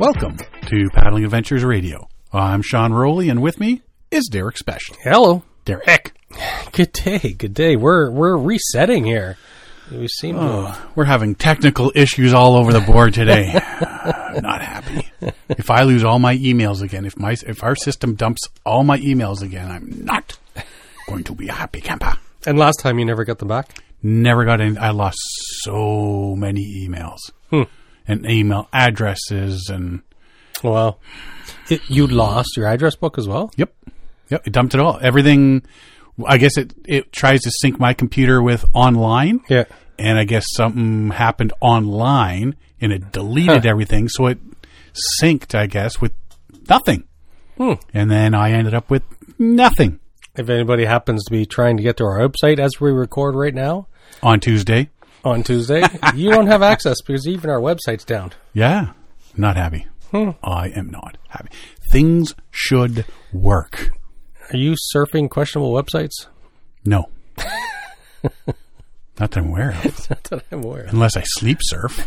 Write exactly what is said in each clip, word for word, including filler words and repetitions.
Welcome to Paddling Adventures Radio. I'm Sean Rowley, and with me is Derek Special. Hello. Derek. Good day, good day. We're we're resetting here. We seem Oh, to... we're having technical issues all over the board today. Not happy. If I lose all my emails again, if my if our system dumps all my emails again, I'm not going to be a happy camper. And last time you never got them back? Never got any. I lost so many emails. Hmm. And email addresses and... Well, it, you lost your address book as well? Yep. Yep. It dumped it all. Everything... I guess it, it tries to sync my computer with online. Yeah. And I guess something happened online and it deleted huh. everything. So it synced, I guess, with nothing. Hmm. And then I ended up with nothing. If anybody happens to be trying to get to our website as we record right now... On Tuesday. On Tuesday, you don't have access because even our website's down. Yeah. Not happy. Hmm. I am not happy. Things should work. Are you surfing questionable websites? No. Not that I'm aware of. Not that I'm aware of. Unless I sleep surf.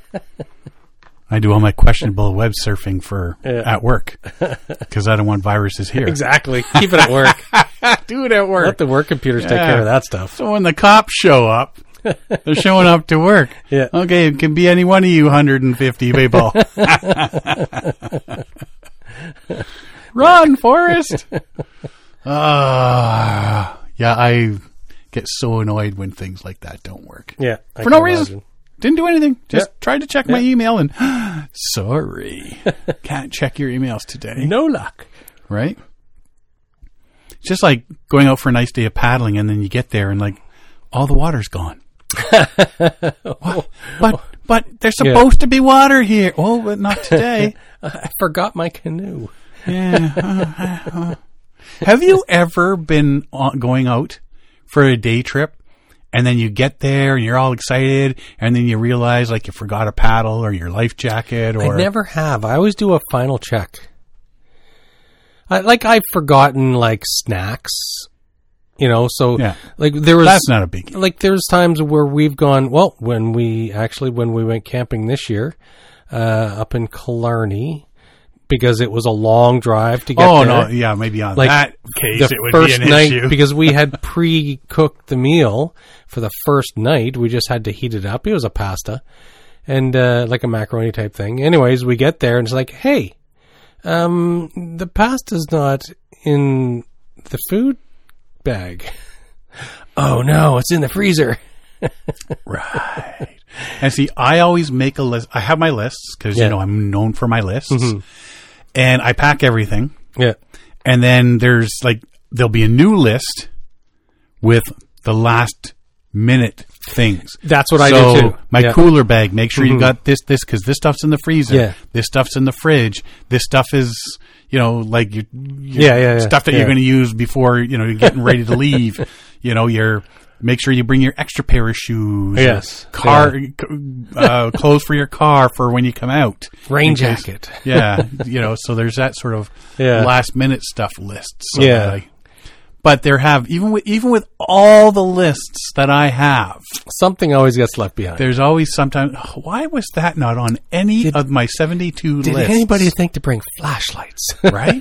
I do all my questionable web surfing for Yeah. at work because I don't want viruses here. Exactly. Keep it at work. Do it at work. Let the work computers take Yeah. care of that stuff. So when the cops show up, they're showing up to work. Yeah. Okay, it can be any one of you one hundred fifty people. Run, Forrest! Uh, yeah, I get so annoyed when things like that don't work. Yeah. I For no can reason. imagine. Didn't do anything. Just Yeah. tried to check my Yeah. email and, sorry, can't check your emails today. No luck. Right? It's just like going out for a nice day of paddling and then you get there and like all the water's gone. What? But but there's supposed yeah. to be water here. Oh, but not today. I forgot my canoe. Yeah. Uh, uh, uh. Have you ever been on, going out for a day trip and then you get there and you're all excited and then you realize like you forgot a paddle or your life jacket? Or I never have. I always do a final check. I, like I've forgotten like snacks, you know, so yeah. like there was, that's not a biggie. Like there's times where we've gone, well, when we actually, when we went camping this year, uh, up in Killarney, because it was a long drive to get oh, there. Oh no, yeah, maybe on like that case the it would first be an night, issue. because we had pre-cooked the meal for the first night. We just had to heat it up. It was a pasta and, uh, like a macaroni type thing. Anyways, we get there and it's like, hey, Um, the pasta's not in the food bag. Oh no, it's in the freezer. Right. And see, I always make a list. I have my lists because, yeah. you know, I'm known for my lists. Mm-hmm. And I pack everything. Yeah. And then there's like, there'll be a new list with the last minute things. That's what so I do too. My yeah. cooler bag, make sure mm-hmm. you got this, this, because this stuff's in the freezer. Yeah. This stuff's in the fridge. This stuff is, you know, like your, your yeah, yeah, yeah. stuff that yeah. you're going to use before, you know, you're getting ready to leave. You know, your, make sure you bring your extra pair of shoes. Yes. Car, yeah. uh, clothes for your car for when you come out. Rain case, jacket. Yeah. You know, so there's that sort of yeah. last minute stuff list. So yeah. that I, but there have, even with, even with all the lists that I have, something always gets left behind. there's always sometimes, oh, why was that not on any did, of my seventy-two did lists? Did anybody think to bring flashlights? Right?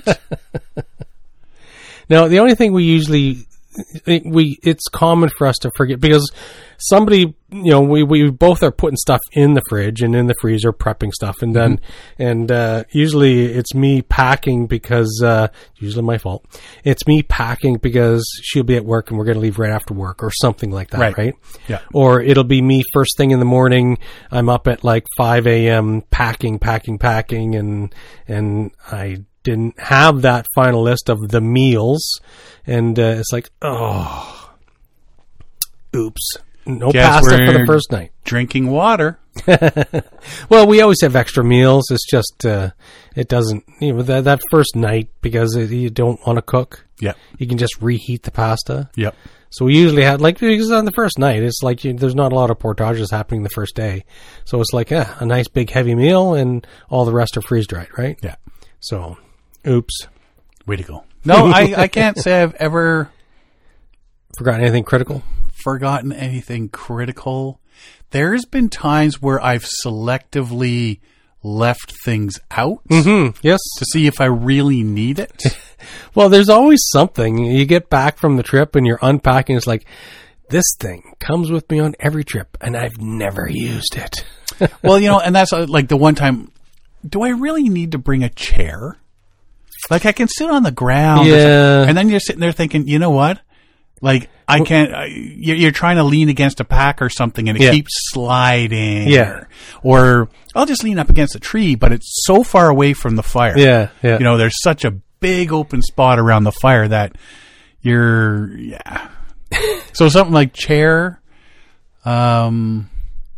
No, the only thing we usually, we it's common for us to forget because somebody, you know, we, we both are putting stuff in the fridge and in the freezer, prepping stuff, and then mm-hmm. and uh, usually it's me packing because uh, usually my fault. It's me packing because she'll be at work and we're going to leave right after work or something like that, right? right? Yeah. Or it'll be me first thing in the morning. I'm up at like five a.m. packing, packing, packing, and and I didn't have that final list of the meals, and uh, it's like, oh, oops. No Guess pasta for the first night. Drinking water. Well, we always have extra meals. It's just, uh, it doesn't, you know, that, that first night, because it, you don't want to cook. Yeah. You can just reheat the pasta. Yep. So we usually have, like, because on the first night, it's like you, there's not a lot of portages happening the first day. So it's like, yeah, a nice big heavy meal and all the rest are freeze dried, right? Yeah. So, oops. Way to go. No, I, I can't say I've ever forgotten anything critical. Forgotten anything critical. There's been times where I've selectively left things out Mm-hmm. Yes. to see if I really need it. Well, there's always something. You get back from the trip and you're unpacking. It's like, this thing comes with me on every trip, and I've never used it. Well, you know, and that's uh, like the one time, do I really need to bring a chair? Like, I can sit on the ground. Yeah. And then you're sitting there thinking, you know what? Like, I can't, uh, you're, you're trying to lean against a pack or something and it Yeah. keeps sliding. Yeah. Or, or I'll just lean up against a tree, but it's so far away from the fire. Yeah, yeah. You know, there's such a big open spot around the fire that you're, yeah. So something like chair, um,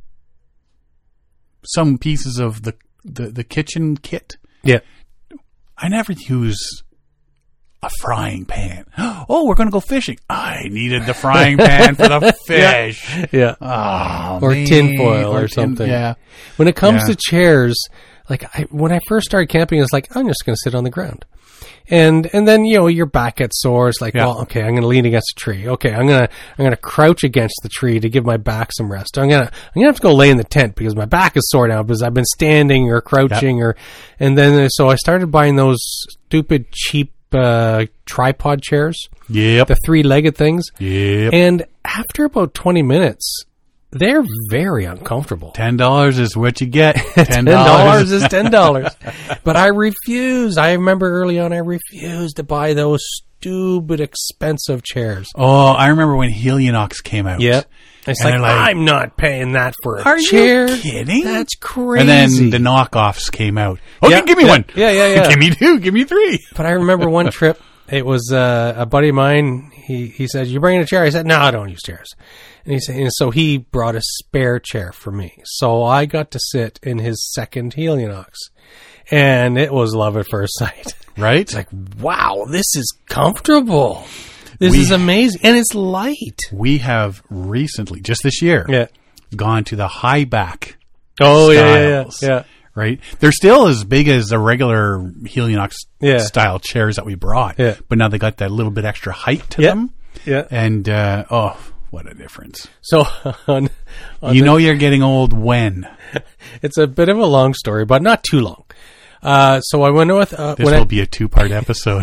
some pieces of the, the, the kitchen kit. Yeah. I never use a frying pan. Oh, we're going to go fishing. I needed the frying pan for the fish. Yeah. Oh, Or man. tinfoil or tin- something. Yeah. When it comes Yeah. to chairs, like I, when I first started camping, it's like, I'm just going to sit on the ground. And, and then, you know, your back gets sore. It's like, Yeah. well, okay, I'm going to lean against a tree. Okay. I'm going to, I'm going to crouch against the tree to give my back some rest. I'm going to, I'm going to have to go lay in the tent because my back is sore now because I've been standing or crouching Yep. or, and then, so I started buying those stupid cheap, uh, tripod chairs, Yep. the three legged things. Yep. And after about twenty minutes, they're very uncomfortable. Ten dollars is what you get. Ten Ten dollars dollars is ten dollars. But I refused. I remember early on, I refused to buy those stupid expensive chairs. Oh, I remember when Helionox came out. Yep. It's And like, they're like, I'm not paying that for a Are you chair. kidding? That's crazy. And then the knockoffs came out. Okay, Yeah, give me yeah, one. yeah, yeah, yeah. Give me two. Give me three. But I remember one trip. It was uh, a buddy of mine. He he said, "You bringing a chair?" I said, "No, I don't use chairs." And he said, and so he brought a spare chair for me. So I got to sit in his second Helionox, and it was love at first sight. Right? It's like, wow, this is comfortable. This We- is amazing, and it's light. We have recently, just this year, Yeah. gone to the high back Oh yeah, yeah, styles. yeah, yeah. Right? They're still as big as the regular Helionox Yeah. style chairs that we brought. Yeah. But now they got that little bit extra height to Yeah. them. Yeah. And, uh, oh, what a difference. So on, on You the- know you're getting old when? it's a bit of a long story, but not too long. Uh, so I went with uh, This when will I, be a two-part episode.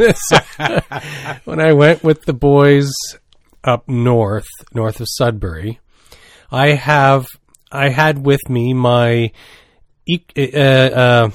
when I went with the boys up north, north of Sudbury. I have I had with me my e- uh, uh,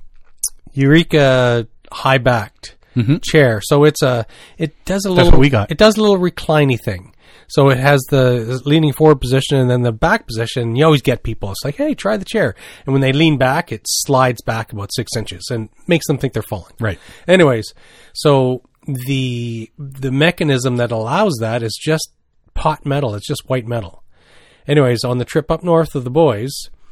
Eureka high backed Mhm. chair. So it's a it does a That's little what we got. It does a little recliny thing. So it has the leaning forward position and then the back position. You always get people. It's like, hey, try the chair. And when they lean back, it slides back about six inches and makes them think they're falling. Right. Anyways, so the the mechanism that allows that is just pot metal. It's just white metal. Anyways, on the trip up north of the boys,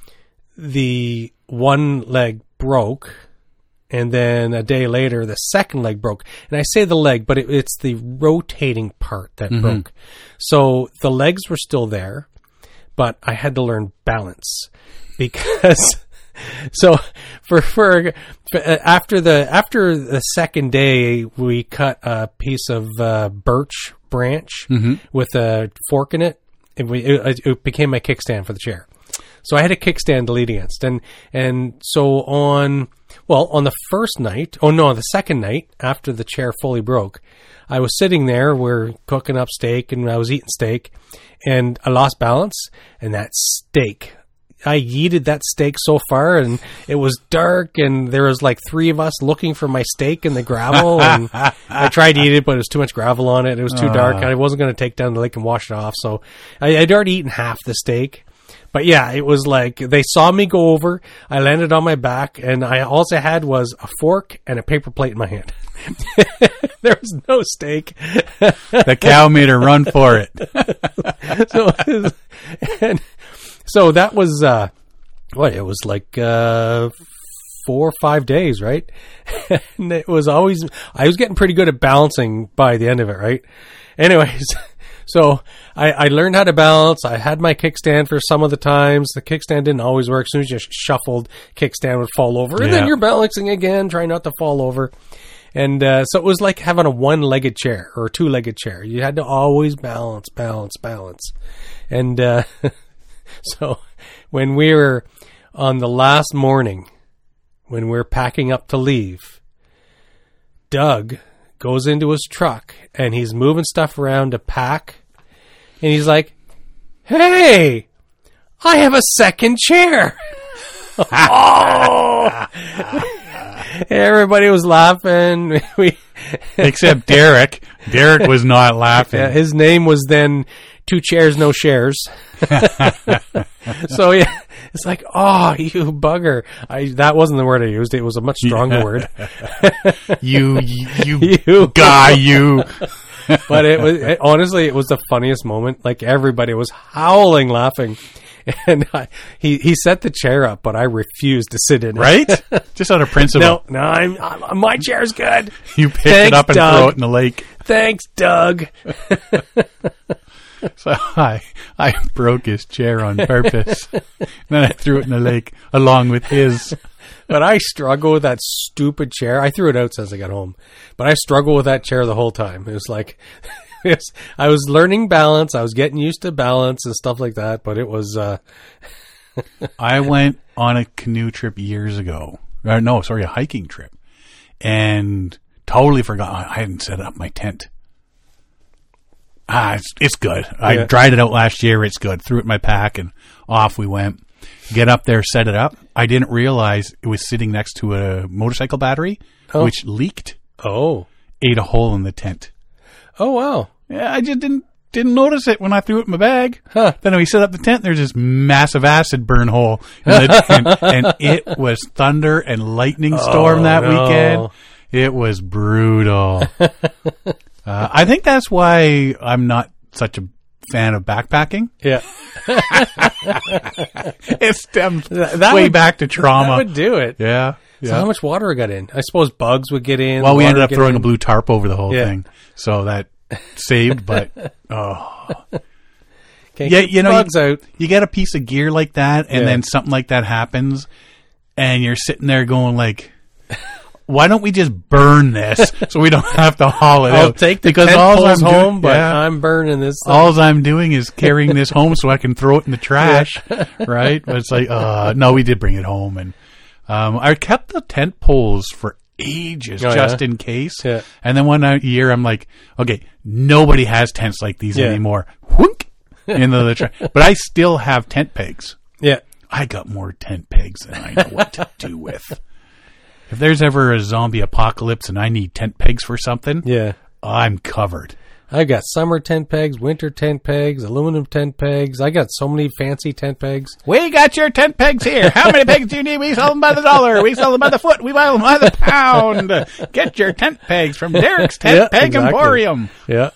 the one leg broke, and then a day later, the second leg broke. And I say the leg, but it, it's the rotating part that broke. So the legs were still there, but I had to learn balance because. So for, for for uh, after the after the second day, we cut a piece of uh, birch branch with a fork in it. It, we, it. It became my kickstand for the chair. So I had a kickstand to lean against, and and so on. Well, on the first night, oh no, the second night after the chair fully broke, I was sitting there. We're cooking up steak, and I was eating steak, and I lost balance, and that steak. I yeeted that steak so far, and it was dark, and there was like three of us looking for my steak in the gravel, and I tried to eat it, but it was too much gravel on it. It was too dark, and I wasn't going to take down the lake and wash it off, so I, I'd already eaten half the steak. But yeah, it was like they saw me go over, I landed on my back, and I all I had was a fork and a paper plate in my hand. There was no steak. The cow made her run for it. so, and so that was uh, what it was like uh, four or five days, right? And it was always I was getting pretty good at balancing by the end of it, right? Anyways, so I, I learned how to balance. I had my kickstand for some of the times. The kickstand didn't always work. As soon as you shuffled, kickstand would fall over, and then Yeah. you're balancing again, trying not to fall over. And uh, so it was like having a one-legged chair or a two-legged chair. You had to always balance, balance, balance. And uh, so when we were on the last morning when we're packing up to leave, Doug goes into his truck and he's moving stuff around to pack. And he's like, hey, I have a second chair. Oh! Everybody was laughing. We Except Derek. Derek was not laughing. Yeah, his name was then Two Chairs, No Shares. So, yeah, it's like, oh, you bugger. I, that wasn't the word I used. It was a much stronger word. you, you, you, You. guy, you. But it was, it, honestly, it was the funniest moment. Like, everybody was howling laughing. And I, he, he set the chair up, but I refused to sit in it. Right? Just out of principle. No, no, I'm, I'm, my chair's good. You pick Thanks, it up and Doug. throw it in the lake. Thanks, Doug. So I, I broke his chair on purpose. Then I threw it in the lake along with his. But I struggle with that stupid chair. I threw it out since I got home. But I struggle with that chair the whole time. It was like, it was, I was learning balance. I was getting used to balance and stuff like that. But it was... Uh... I went on a canoe trip years ago. Or no, sorry, a hiking trip. And totally forgot. I hadn't set up my tent. Ah, it's, it's good. I Yeah. dried it out last year. It's good. Threw it in my pack and off we went. Get up there, set it up. I didn't realize it was sitting next to a motorcycle battery, Oh. which leaked, Oh. ate a hole in the tent. Oh, wow. Yeah, I just didn't didn't notice it when I threw it in my bag. Huh. Then when we set up the tent, there's this massive acid burn hole in the tent, and it was thunder and lightning storm Oh, that no. weekend. It was brutal. Uh, I think that's why I'm not such a fan of backpacking. Yeah. It stems That- that way would- back to trauma. That would do it. yeah. So yeah. how much water got in? I suppose bugs would get in. Well, we water ended up get throwing in. a blue tarp over the whole Yeah. thing, so that saved. But oh, Can't yeah, keep you the know, bugs out. you get a piece of gear like that, and Yeah. then something like that happens, and you're sitting there going like, why don't we just burn this so we don't have to haul it I'll out? take the because tent all poles I'm home, doing, but yeah, I'm burning this thing. all I'm doing is carrying this home so I can throw it in the trash, right? But it's like, uh, no, we did bring it home, and um, I kept the tent poles for ages Oh, just yeah? in case. Yeah. And then one year, I'm like, okay, nobody has tents like these Yeah. anymore. Whoink into the trash, but I still have tent pegs. Yeah. I got more tent pegs than I know what to do with. If there's ever a zombie apocalypse and I need tent pegs for something, Yeah. I'm covered. I got summer tent pegs, winter tent pegs, aluminum tent pegs. I got so many fancy tent pegs. We got your tent pegs here. How many pegs do you need? We sell them by the dollar. We sell them by the foot. We buy them by the pound. Get your tent pegs from Derek's Tent Yeah, Peg exactly. Emporium. Yeah.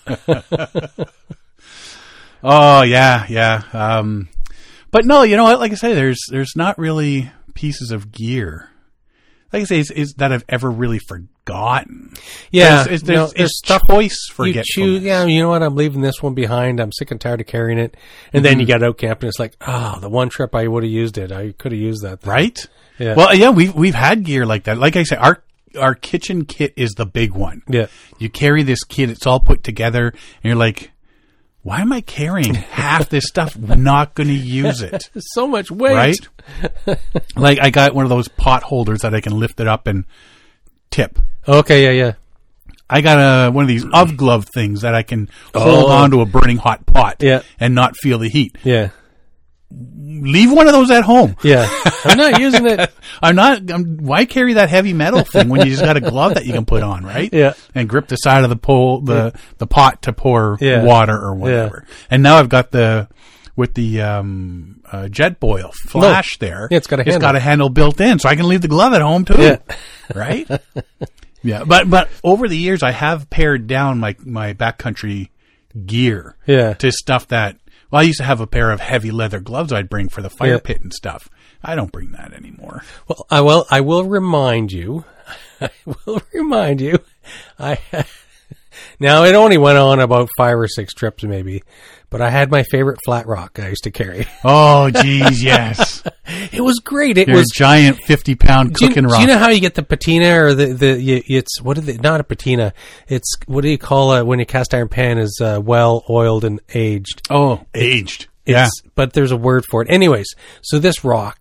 Oh, yeah, yeah. Um, but no, you know what? Like I say, there's there's not really pieces of gear. Like I say, is, is that I've ever really forgotten. Yeah. There's, No, there's, there's there's stuff choice You forgetfulness. choose, yeah, you know what? I'm leaving this one behind. I'm sick and tired of carrying it. And then you get out camping. It's like, oh, the one trip I would have used it. I could have used that thing. Right? Yeah. Well, yeah, we've we've had gear like that. Like I say, our our kitchen kit is the big one. Yeah. You carry this kit, it's all put together, and you're like, why am I carrying half this stuff? We're not going to use it. There's so much weight. Right? Like I got one of those pot holders that I can lift it up and tip. Okay. Yeah. Yeah. I got a one of these of glove things that I can hold Oh. on to a burning hot pot Yeah. and not feel the heat. Yeah. Leave one of those at home. Yeah. I'm not using it. I'm not. I'm, why carry that heavy metal thing when you just got a glove that you can put on, right? Yeah. And grip the side of the pole, the the pot to pour Yeah. water or whatever. And now I've got the with the um, uh, jet boil flash there. Yeah, it's got a It's handle. got a handle built in, so I can leave the glove at home too. Yeah. Right. Yeah, but but over the years, I have pared down my my backcountry gear. Yeah. To stuff that. Well, I used to have a pair of heavy leather gloves I'd bring for the fire Yeah. pit and stuff. I don't bring that anymore. Well, I will. I will remind you. I will remind you. I now it only went on about five or six trips, maybe, but I had my favorite flat rock I used to carry. Oh, geez, yes. It was great. It Your was. giant fifty-pound Do you, cooking do rock. you know how you get the patina or the the? You, it's what is it? Not a patina. It's what do you call it when a cast iron pan is uh, well oiled and aged? oh, aged. Yeah. It's, but there's a word for it. Anyways, so this rock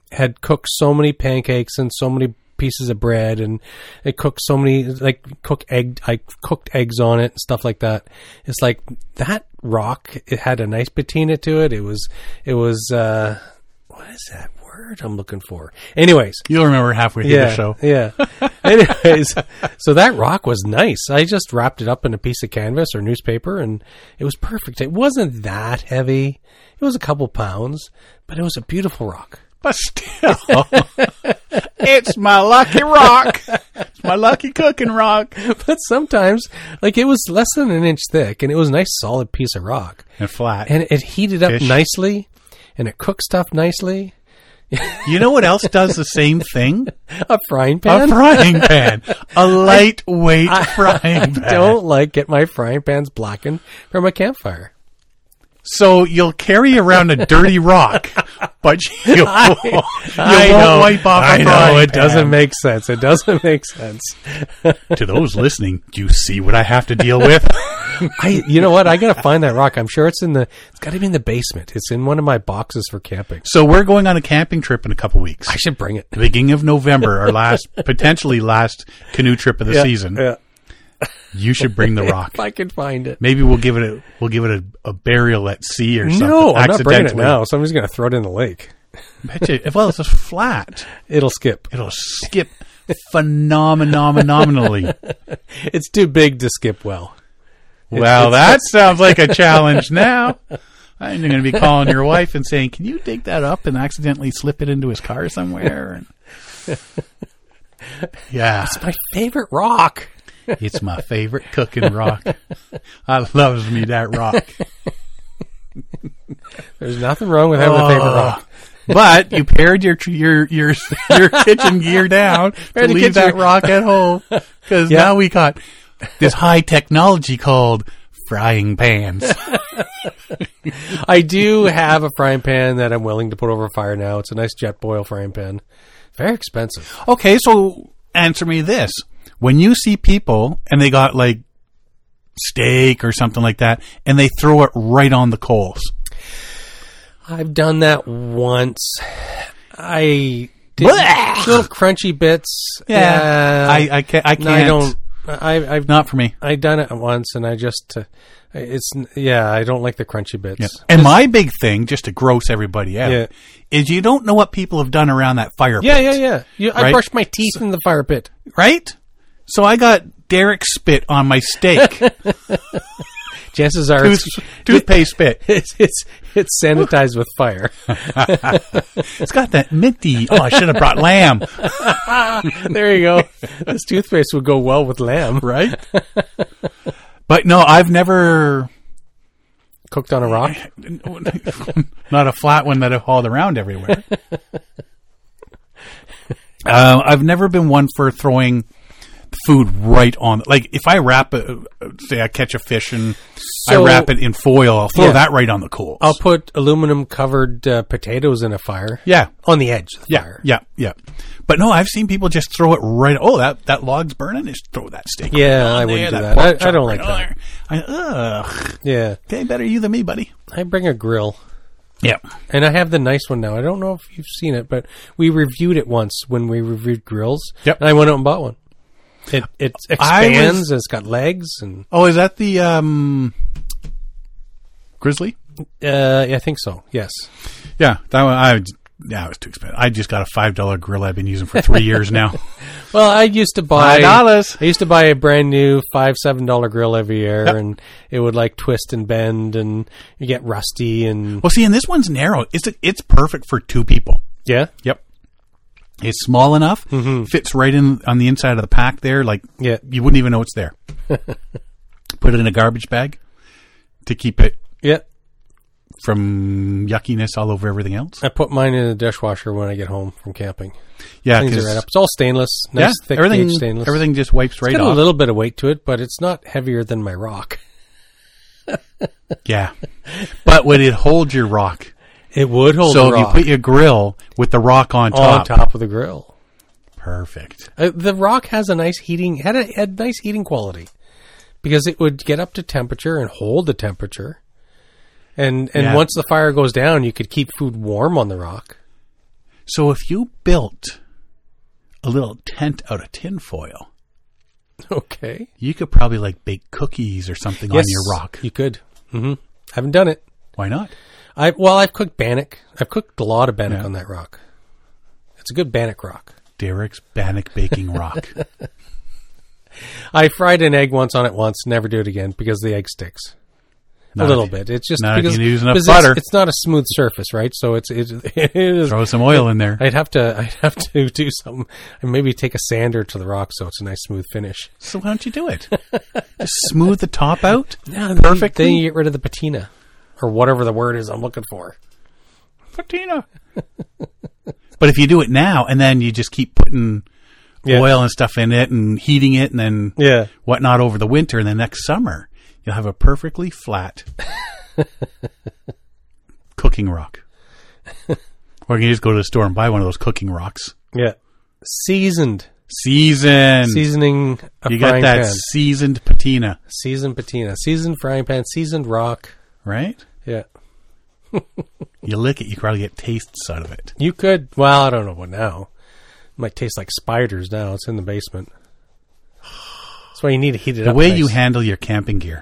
had cooked so many pancakes and so many pieces of bread, and it cooked so many, like cook egg, I cooked eggs on it and stuff like that. It's like that rock, it had a nice patina to it. It was, it was, uh, what is that word I'm looking for? Anyways. You'll remember halfway through Yeah. the show. Yeah. Anyways, so that rock was nice. I just wrapped it up in a piece of canvas or newspaper, and it was perfect. It wasn't that heavy. It was a couple pounds, but it was a beautiful rock. But still, it's my lucky rock. It's my lucky cooking rock. But sometimes, like, it was less than an inch thick, and it was a nice solid piece of rock. And flat. And it heated up Fish. nicely, and it cooked stuff nicely. You know what else does the same thing? A frying A pan. frying pan. A lightweight frying pan. I don't like get my frying pans blackened from a campfire. So you'll carry around a dirty rock, but you, you I won't know, wipe off I a know, frying it doesn't pan. make sense. It doesn't make sense. To those listening, do you see what I have to deal with? I, you know what? I gotta find that rock. I'm sure it's in the. It's got to be in the basement. It's in one of my boxes for camping. So we're going on a camping trip in a couple weeks. I should bring it. The beginning of November, our last, potentially last canoe trip of the Yeah, season. yeah. You should bring the rock. If I can find it. Maybe we'll give it a we'll give it a, a burial at sea or something. No, I'm not bringing it accidentally. now. Somebody's gonna throw it in the lake. Bet you, well, it's just flat. It'll skip. It'll skip phenomenally. It's too big to skip well. Well, that sounds like a challenge now. I'm going to be calling your wife and saying, "Can you dig that up and accidentally slip it into his car somewhere?" And yeah, It's my favorite rock. it's my favorite cooking rock. I loves me that rock. There's nothing wrong with having a favorite rock. But you pared your your your your kitchen gear down to Pared the leave that kitchen- rock at home because Yeah. now we got this high technology called frying pans. I do have a frying pan that I'm willing to put over fire now. It's a nice jet boil frying pan. Very expensive. Okay, so answer me this: when you see people and they got like steak or something like that, and they throw it right on the coals. I've done that once. I did Blech! little crunchy bits. Yeah, Uh, I I can't. I can't. I don't. I, I've Not for me. I done it once, and I just uh, it's yeah. I don't like the crunchy bits. Yeah. And my big thing, just to gross everybody out, Yeah. is you don't know what people have done around that fire Yeah, pit. yeah, yeah. You, I Right? brushed my teeth in the fire pit. Right? So I got Derek spit on my steak. Chances are Tooth, it's, toothpaste spit. it's it's it's sanitized with fire. It's got that minty. Oh, I should have brought lamb. There you go. This toothpaste would go well with lamb. Right? But no, I've never... Cooked on a rock. Not a flat one that I've hauled around everywhere. uh, I've never been one for throwing food right on. Like, if I wrap it, say I catch a fish and So- I wrap it in foil, I'll throw Yeah. that right on the coals. I'll put aluminum covered uh, potatoes in a fire. yeah. On the edge of the Yeah, fire. yeah, yeah. But no, I've seen people just throw it right. Oh, that, that log's burning. Just throw that steak. Yeah, right on I there, wouldn't do that. pork I- I chop don't like right on that. there. I, ugh. Yeah. Okay, better you than me, buddy. I bring a grill. Yeah. And I have the nice one now. I don't know if you've seen it, but we reviewed it once when we reviewed grills. Yep. And I went out and bought one. It it I expands was- and it's got legs and Oh, is that the um, Grizzly? uh, yeah, I think so. Yes. Yeah, that one. I yeah, it was too expensive. I just got a five dollar grill I've been using for three years now. Well, I used to buy Five dollars. I used to buy a brand new five seven dollar grill every year, Yep. and it would like twist and bend, and you get rusty and Well, see, and this one's narrow. It's it's perfect for two people. yeah, Yep. It's small enough, fits right in on the inside of the pack there. Like, yeah, you wouldn't even know it's there. Put it in a garbage bag to keep it yeah. from yuckiness all over everything else. I put mine in the dishwasher when I get home from camping. Yeah, Cleans it 'cause- right up. It's all stainless, nice yeah, thick everything gauge stainless. everything just wipes right It's got off. a little bit of weight to it, but it's not heavier than my rock. Yeah, but would it hold your rock? It would hold So the if rock you put your grill with the rock on on top, top of the grill. perfect. Uh, the rock has a nice heating had a had nice heating quality because it would get up to temperature and hold the temperature. And and Yeah. once the fire goes down, you could keep food warm on the rock. So if you built a little tent out of tinfoil, Okay. you could probably like bake cookies or something Yes, on your rock. You could. Mm-hmm. Haven't done it. Why not? I well, I've cooked bannock. I've cooked a lot of bannock Yeah. on that rock. It's a good bannock rock. Derek's Bannock Baking Rock. I fried an egg once on it once. Never do it again because the egg sticks. Not a little if- bit. It's just not if because you use enough because butter. It's, it's not a smooth surface, right? So it's it, it is. Throw some oil in there. I'd have to I'd have to do something and maybe take a sander to the rock so it's a nice smooth finish. So why don't you do it? Just smooth the top out. Yeah, Perfectly. Then you get rid of the patina or whatever the word is I'm looking for. Patina. But if you do it now and then you just keep putting Yeah. oil and stuff in it and heating it and then Yeah. whatnot over the winter, and then next summer you'll have a perfectly flat cooking rock. Or you can just go to the store and buy one of those cooking rocks. Yeah. Seasoned. Seasoned. Seasoning a You got frying that pan. seasoned patina, Seasoned patina. Seasoned frying pan. Seasoned rock. right? Yeah. You lick it, you probably get tastes out of it. You could. Well, I don't know what now. It might taste like spiders now. It's in the basement. That's why you need to heat it The up. way nice. you handle your camping gear.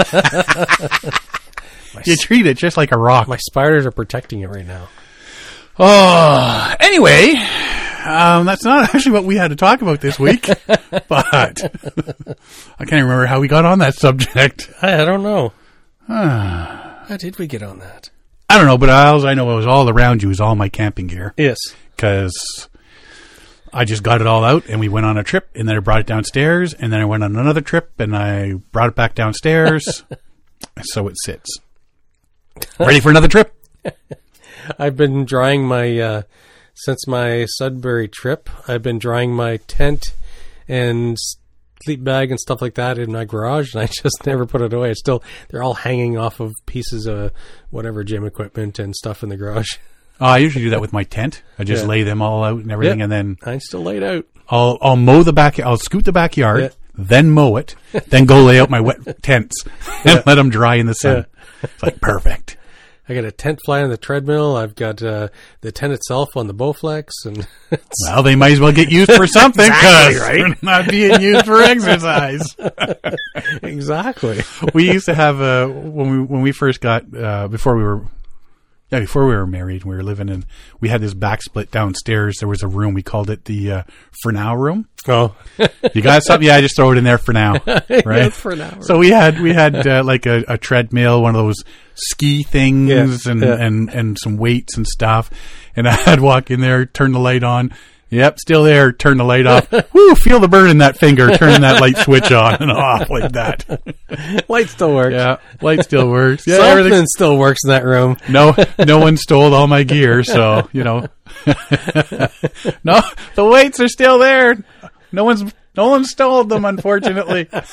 You treat it just like a rock. My spiders are protecting it right now. Oh, anyway, um, that's not actually what we had to talk about this week, but I can't remember how we got on that subject. I, I don't know. How did we get on that? I don't know, but all I know was all around you is all my camping gear Yes. because I just got it all out and we went on a trip and then I brought it downstairs and then I went on another trip and I brought it back downstairs. So it sits. Ready for another trip? I've been drying my, uh, since my Sudbury trip, I've been drying my tent and sleep bag and stuff like that in my garage, and I just never put it away. It's still, they're all hanging off of pieces of whatever gym equipment and stuff in the garage. Oh, I usually do that with my tent. I just Yeah. lay them all out and everything Yeah. and then I still laid out. I'll I'll mow the back. I'll scoot the backyard, Yeah. then mow it, then go lay out my wet tents and let them dry in the sun. It's like perfect. I got a tent fly on the treadmill. I've got uh, the tent itself on the Bowflex, and it's, Well, they might as well get used for something because Exactly, right? they're not being used for exercise. exactly. We used to have uh, when we when we first got uh, before we were. Yeah, before we were married, we were living in, we had this back split downstairs. There was a room, we called it the uh, For Now room. Oh, You got something? Yeah, I just throw it in there for now. Right? For now. So we had, we had uh, like a, a treadmill, one of those ski things Yeah, and, yeah. and, and some weights and stuff. And I'd walk in there, turn the light on. Yep, still there. Turn the light off. Woo, feel the burn in that finger. Turn that light switch on and off like that. Light still works. Yeah, light still works. Yeah, Something everything. still works in that room. No, no one stole all my gear, so you know. No, the weights are still there. No one's no one stole them, unfortunately. I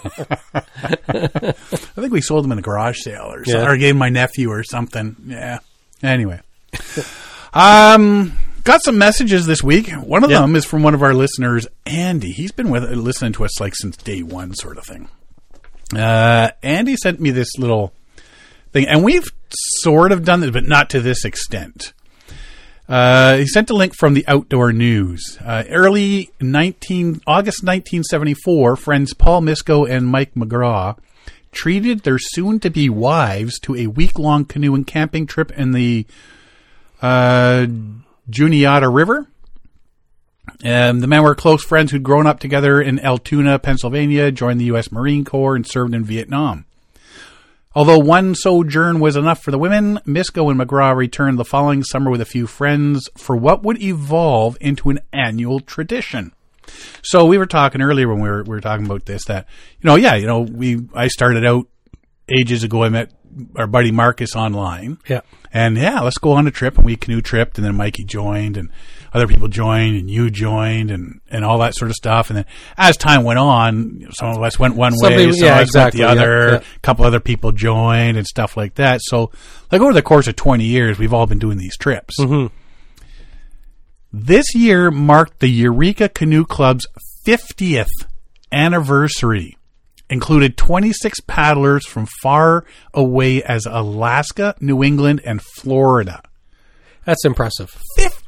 think we sold them in a garage sale or something, Yeah. or gave my nephew or something. Yeah. Anyway, um, got some messages this week. One of Yeah. them is from one of our listeners, Andy. He's been with listening to us like since day one, sort of thing. Uh, Andy sent me this little thing, and we've sort of done this, but not to this extent. Uh, he sent a link from the Outdoor News. Uh, early nineteen August nineteen seventy-four, friends Paul Misko and Mike McGraw treated their soon-to-be wives to a week-long canoe and camping trip in the uh, Juniata River. Um, the men were close friends who'd grown up together in Altoona, Pennsylvania, joined the U S Marine Corps, and served in Vietnam. Although one sojourn was enough for the women, Misko and McGraw returned the following summer with a few friends for what would evolve into an annual tradition. So we were talking earlier when we were we were talking about this that, you know, yeah, you know, we I started out ages ago. I met our buddy Marcus online. Yeah. And yeah, let's go on a trip. And we canoe tripped, and then Mikey joined, and other people joined, and you joined, and, and all that sort of stuff. And then as time went on, you know, some of us went one Somebody- way, some yeah, of us exactly, went the yeah, other. yeah. A couple other people joined and stuff like that. So, like over the course of twenty years, we've all been doing these trips. Mm-hmm. This year marked the Eureka Canoe Club's fiftieth anniversary. Included twenty-six paddlers from far away as Alaska, New England, and Florida. That's impressive. fifty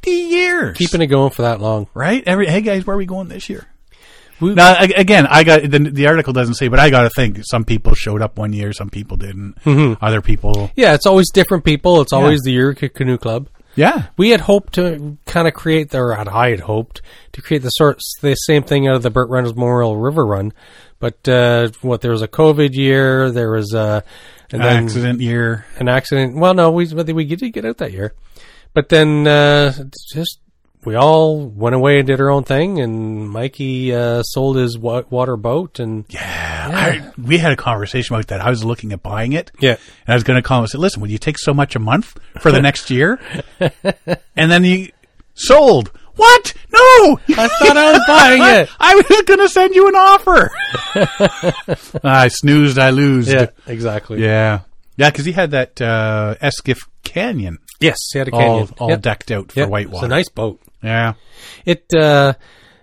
fifty years. Keeping it going for that long. Right? Every Hey, guys, where are we going this year? We, Now, a- again, I got the, the article doesn't say, but I got to think some people showed up one year, some people didn't. Mm-hmm. Other people, yeah, it's always different people. It's always the Eureka Canoe Club. yeah, We had hoped to kind of create, or I had hoped to create the sort the same thing out of the Burt Reynolds Memorial River Run, but uh, what there was a COVID year, there was a and then accident year. an accident. Well, no, we we did get out that year, but then uh, just. We all went away and did our own thing, and Mikey uh, sold his wa- water boat, and Yeah, I, we had a conversation about that. I was looking at buying it. yeah, And I was going to call him and say, listen, will you take so much a month for the next year? And then he sold. What? No! I thought I was buying it. I was going to send you an offer. I snoozed, I lose. Yeah, exactly. Yeah. Yeah, because he had that uh, Esquiff Canyon Yes, he had a all, canyon. all Yep. decked out for Yep. whitewater. It's a nice boat. Yeah. It, uh,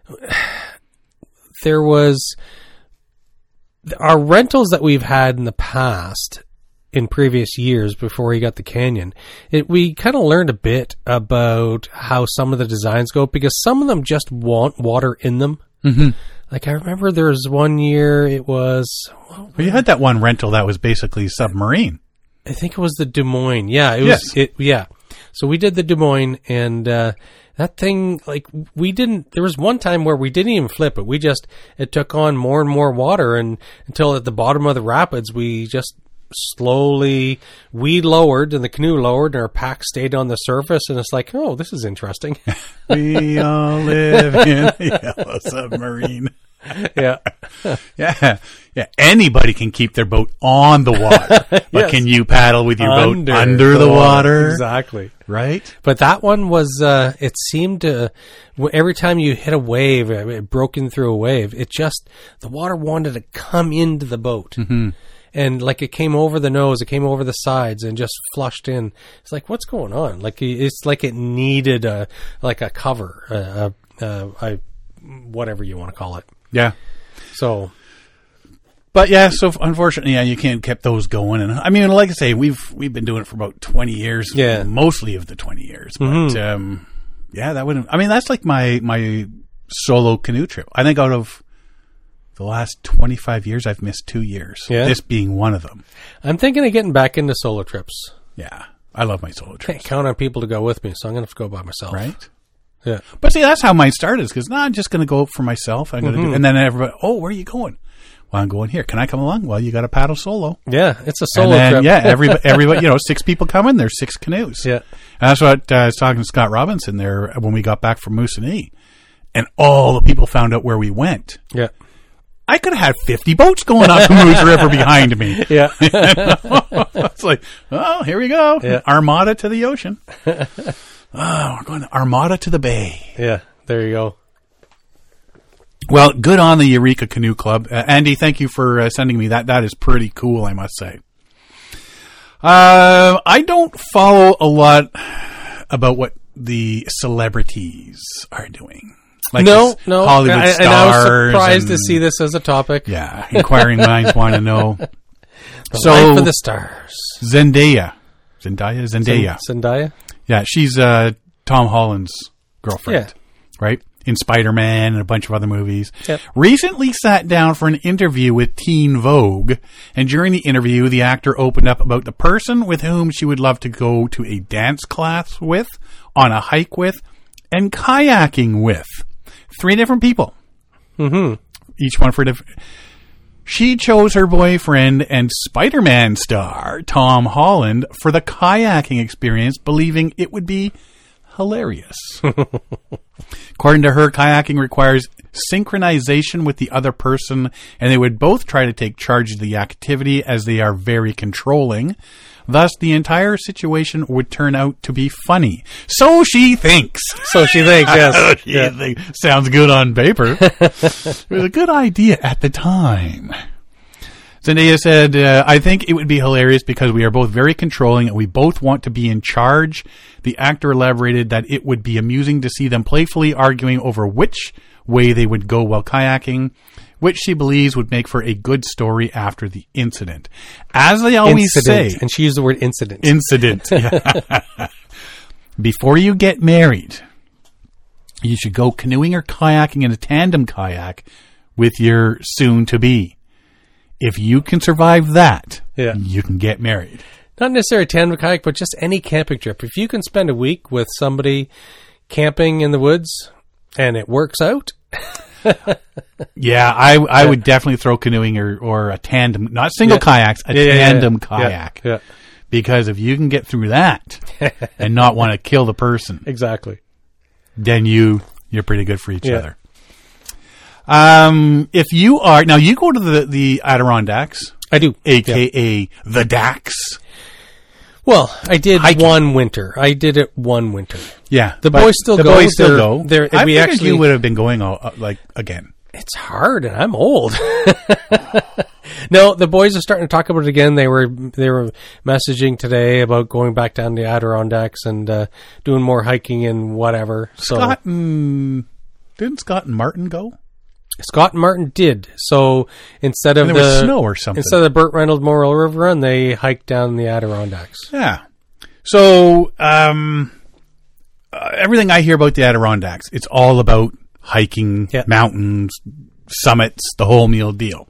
there was, our rentals that we've had in the past, in previous years before he got the canyon, it, we kind of learned a bit about how some of the designs go, because some of them just want water in them. Mm-hmm. Like I remember there was one year it was, Well, you had that one rental that was basically submarine. I think it was the Des Moines. Yeah, it was. Yes. It, yeah. So we did the Des Moines, and uh, that thing, like, we didn't. There was one time where we didn't even flip it. We just it took on more and more water, and until at the bottom of the rapids, we just slowly we lowered, and the canoe lowered, and our pack stayed on the surface. And it's like, oh, this is interesting. We all live in a yellow submarine. Yeah. Yeah. Yeah. Anybody can keep their boat on the water. But Yes. can you paddle with your Under boat under the water? Exactly. Right? But that one was, uh, it seemed to, w- every time you hit a wave, uh, it broke in through a wave, it just, the water wanted to come into the boat. Mm-hmm. And like it came over the nose, it came over the sides and just flushed in. It's like, what's going on? Like, it's like it needed a, like a cover, a, a, a, a whatever you want to call it. Yeah. So, But yeah, so unfortunately, yeah, you can't keep those going. And I mean, like I say, we've we've been doing it for about twenty years. Yeah. Mostly of the twenty years. But Mm-hmm. um, yeah, that wouldn't. I mean, that's like my my solo canoe trip. I think out of the last twenty-five years, I've missed two years. Yeah. This being one of them. I'm thinking of getting back into solo trips. Yeah. I love my solo Can't trips. count on people to go with me, so I'm going to have to go by myself. Right? Yeah. But see, that's how mine started. Because, no, I'm just going to go for myself. I'm going to Mm-hmm. do, and then everybody, oh, where are you going? Well, I'm going here. Can I come along? Well, you got to paddle solo. Yeah, it's a And solo then, trip. yeah, everybody, everybody, you know, six people coming. There's six canoes. Yeah. And that's what uh, I was talking to Scott Robinson there when we got back from Moosonee. And all the people found out where we went. Yeah. I could have had fifty boats going up the Moose River behind me. Yeah. It's like, oh, here we go. Yeah. Armada to the ocean. Oh, we're going to Armada to the bay. Yeah. There you go. Well, good on the Eureka Canoe Club. Uh, Andy, thank you for uh, sending me that. That is pretty cool, I must say. Uh, I don't follow a lot about what the celebrities are doing. Like no, this no. Hollywood I, stars. and I was surprised to and- see this as a topic. Yeah, inquiring minds want to know. The So- Life of the Stars. Zendaya. Zendaya? Zendaya. Zendaya? Yeah, she's uh, Tom Holland's girlfriend. Yeah. Right? In Spider-Man and a bunch of other movies. Yep. Recently sat down for an interview with Teen Vogue, and during the interview, the actor opened up about the person with whom she would love to go to a dance class with, on a hike with, and kayaking with. Three different people. Mm-hmm. Each one for a different... She chose her boyfriend and Spider-Man star, Tom Holland, for the kayaking experience, believing it would be hilarious. According to her, kayaking requires synchronization with the other person, and they would both try to take charge of the activity as they are very controlling. Thus, the entire situation would turn out to be funny. So she thinks. So she thinks, yes. She Yeah. thinks. Sounds good on paper. It was a good idea at the time. Zendaya said, uh, I think it would be hilarious because we are both very controlling and we both want to be in charge. The actor elaborated that it would be amusing to see them playfully arguing over which way they would go while kayaking, which she believes would make for a good story after the incident. As they always Incident. say... And she used the word incident. Incident. Yeah. Before you get married, you should go canoeing or kayaking in a tandem kayak with your soon-to-be. If you can survive that, Yeah. you can get married. Not necessarily a tandem kayak, but just any camping trip. If you can spend a week with somebody camping in the woods and it works out. Yeah, I I would definitely throw canoeing or, or a tandem, not single Yeah. kayaks, a Yeah, yeah, yeah, tandem yeah. kayak. Yeah, yeah. Because if you can get through that and not want to kill the person, Exactly. then you you're pretty good for each Yeah. other. Um, if you are now, you go to the the Adirondacks, I do. aka the Dax. Well, I did Hiking. one winter. I did it one winter. Yeah, The but boys still the go. boys still They're- go. they're- I we figured actually- you would have been going all, uh, like again. It's hard, and I'm old. No, the boys are starting to talk about it again. They were they were messaging today about going back down the Adirondacks and uh, doing more hiking and whatever. So Scott and didn't Scott and Martin go? Scott and Martin did. So instead of And there the was snow or something. instead of the Burt Reynolds Memorial River Run, they hiked down the Adirondacks. Yeah. So um, uh, everything I hear about the Adirondacks, it's all about hiking, Yeah. mountains, summits, the whole meal deal.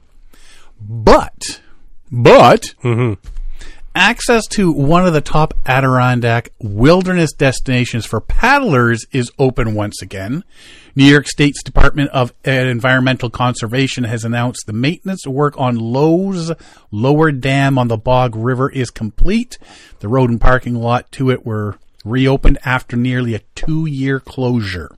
But, but, Mm-hmm. access to one of the top Adirondack wilderness destinations for paddlers is open once again. New York State's Department of Environmental Conservation has announced the maintenance work on Lowe's Lower Dam on the Bog River is complete. The road and parking lot to it were reopened after nearly a two-year closure.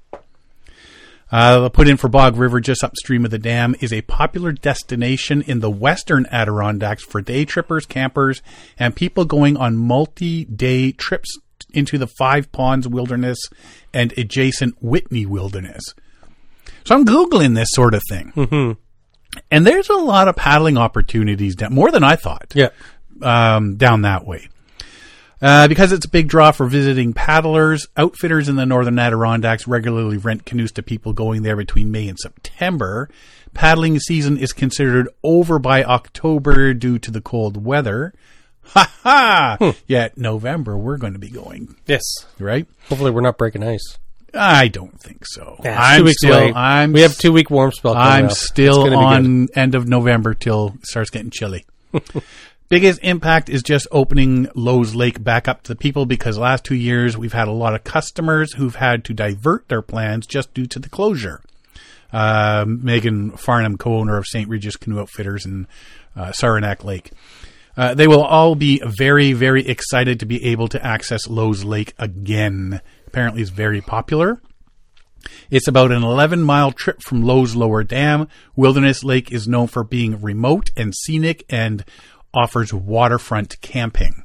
Uh, put in for Bog River just upstream of the dam is a popular destination in the western Adirondacks for day trippers, campers, and people going on multi-day trips into the Five Ponds Wilderness and adjacent Whitney Wilderness. So I'm Googling this sort of thing. Mm-hmm. And there's a lot of paddling opportunities, down, more than I thought, Yeah. um, down that way. Uh, because it's a big draw for visiting paddlers, outfitters in the northern Adirondacks regularly rent canoes to people going there between May and September. Paddling season is considered over by October due to the cold weather. Ha ha! Hmm. Yet November we're going to be going, Yes. right? Hopefully, we're not breaking ice. I don't think so. Yeah, it's I'm two weeks still, away. I'm, we have two week warm spell. coming I'm up. It's still gonna be on end of November till it starts getting chilly. Biggest impact is just opening Lowe's Lake back up to the people because the last two years we've had a lot of customers who've had to divert their plans just due to the closure. Uh, Megan Farnham, co-owner of Saint Regis Canoe Outfitters in uh, Saranac Lake. Uh, they will all be very, very excited to be able to access Lowe's Lake again. Apparently it's very popular. It's about an eleven-mile trip from Lowe's Lower Dam. Wilderness Lake is known for being remote and scenic and offers waterfront camping.